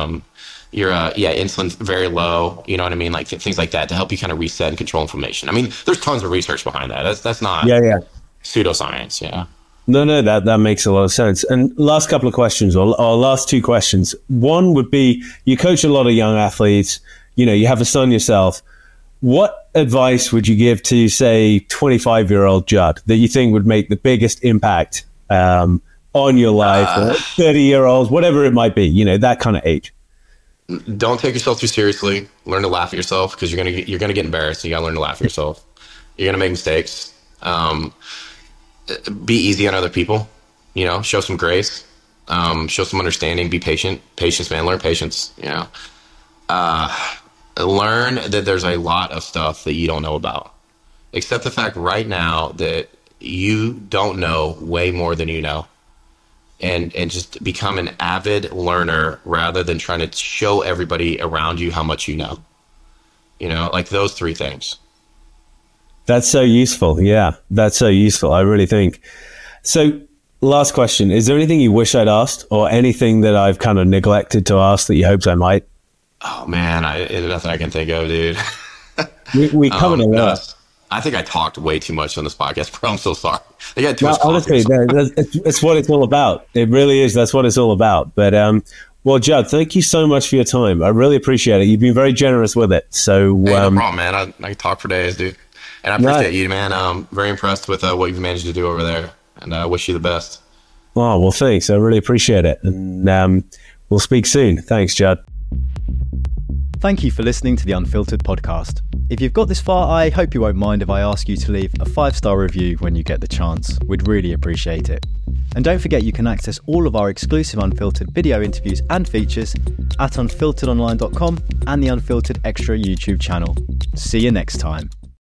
insulin very low, you know what I mean? Like things like that to help you kind of reset and control inflammation. I mean, there's tons of research behind that. That's not pseudoscience. Yeah. No, that makes a lot of sense. And last couple of questions or last 2 questions. One would be, you coach a lot of young athletes, you have a son yourself. What advice would you give to, say, 25-year-old Judd that you think would make the biggest impact on your life, or 30-year-olds, whatever it might be, that kind of age? Don't take yourself too seriously. Learn to laugh at yourself because you're gonna get embarrassed. You gotta learn to laugh at yourself. You're gonna make mistakes. Be easy on other people. Show some grace. Show some understanding. Be patient. Patience, man. Learn patience. Learn that there's a lot of stuff that you don't know about. Accept the fact right now that you don't know way more than you know. And just become an avid learner rather than trying to show everybody around you how much you know. Like those 3 things. That's so useful. Yeah, that's so useful. I really think. So last question. Is there anything you wish I'd asked or anything that I've kind of neglected to ask that you hoped I might? Oh, man, there's nothing I can think of, dude. we covered a lot. I think I talked way too much on this podcast, bro. I'm so sorry. They got too much honestly, it's what it's all about. It really is. That's what it's all about. But, well, Judd, thank you so much for your time. I really appreciate it. You've been very generous with it. So, hey, no problem, man. I can talk for days, dude. And I appreciate you, man. I'm very impressed with what you've managed to do over there. And I wish you the best. Oh, well, thanks. I really appreciate it. And we'll speak soon. Thanks, Judd. Thank you for listening to the Unfiltered podcast. If you've got this far, I hope you won't mind if I ask you to leave a 5-star review when you get the chance. We'd really appreciate it. And don't forget you can access all of our exclusive Unfiltered video interviews and features at unfilteredonline.com and the Unfiltered Extra YouTube channel. See you next time.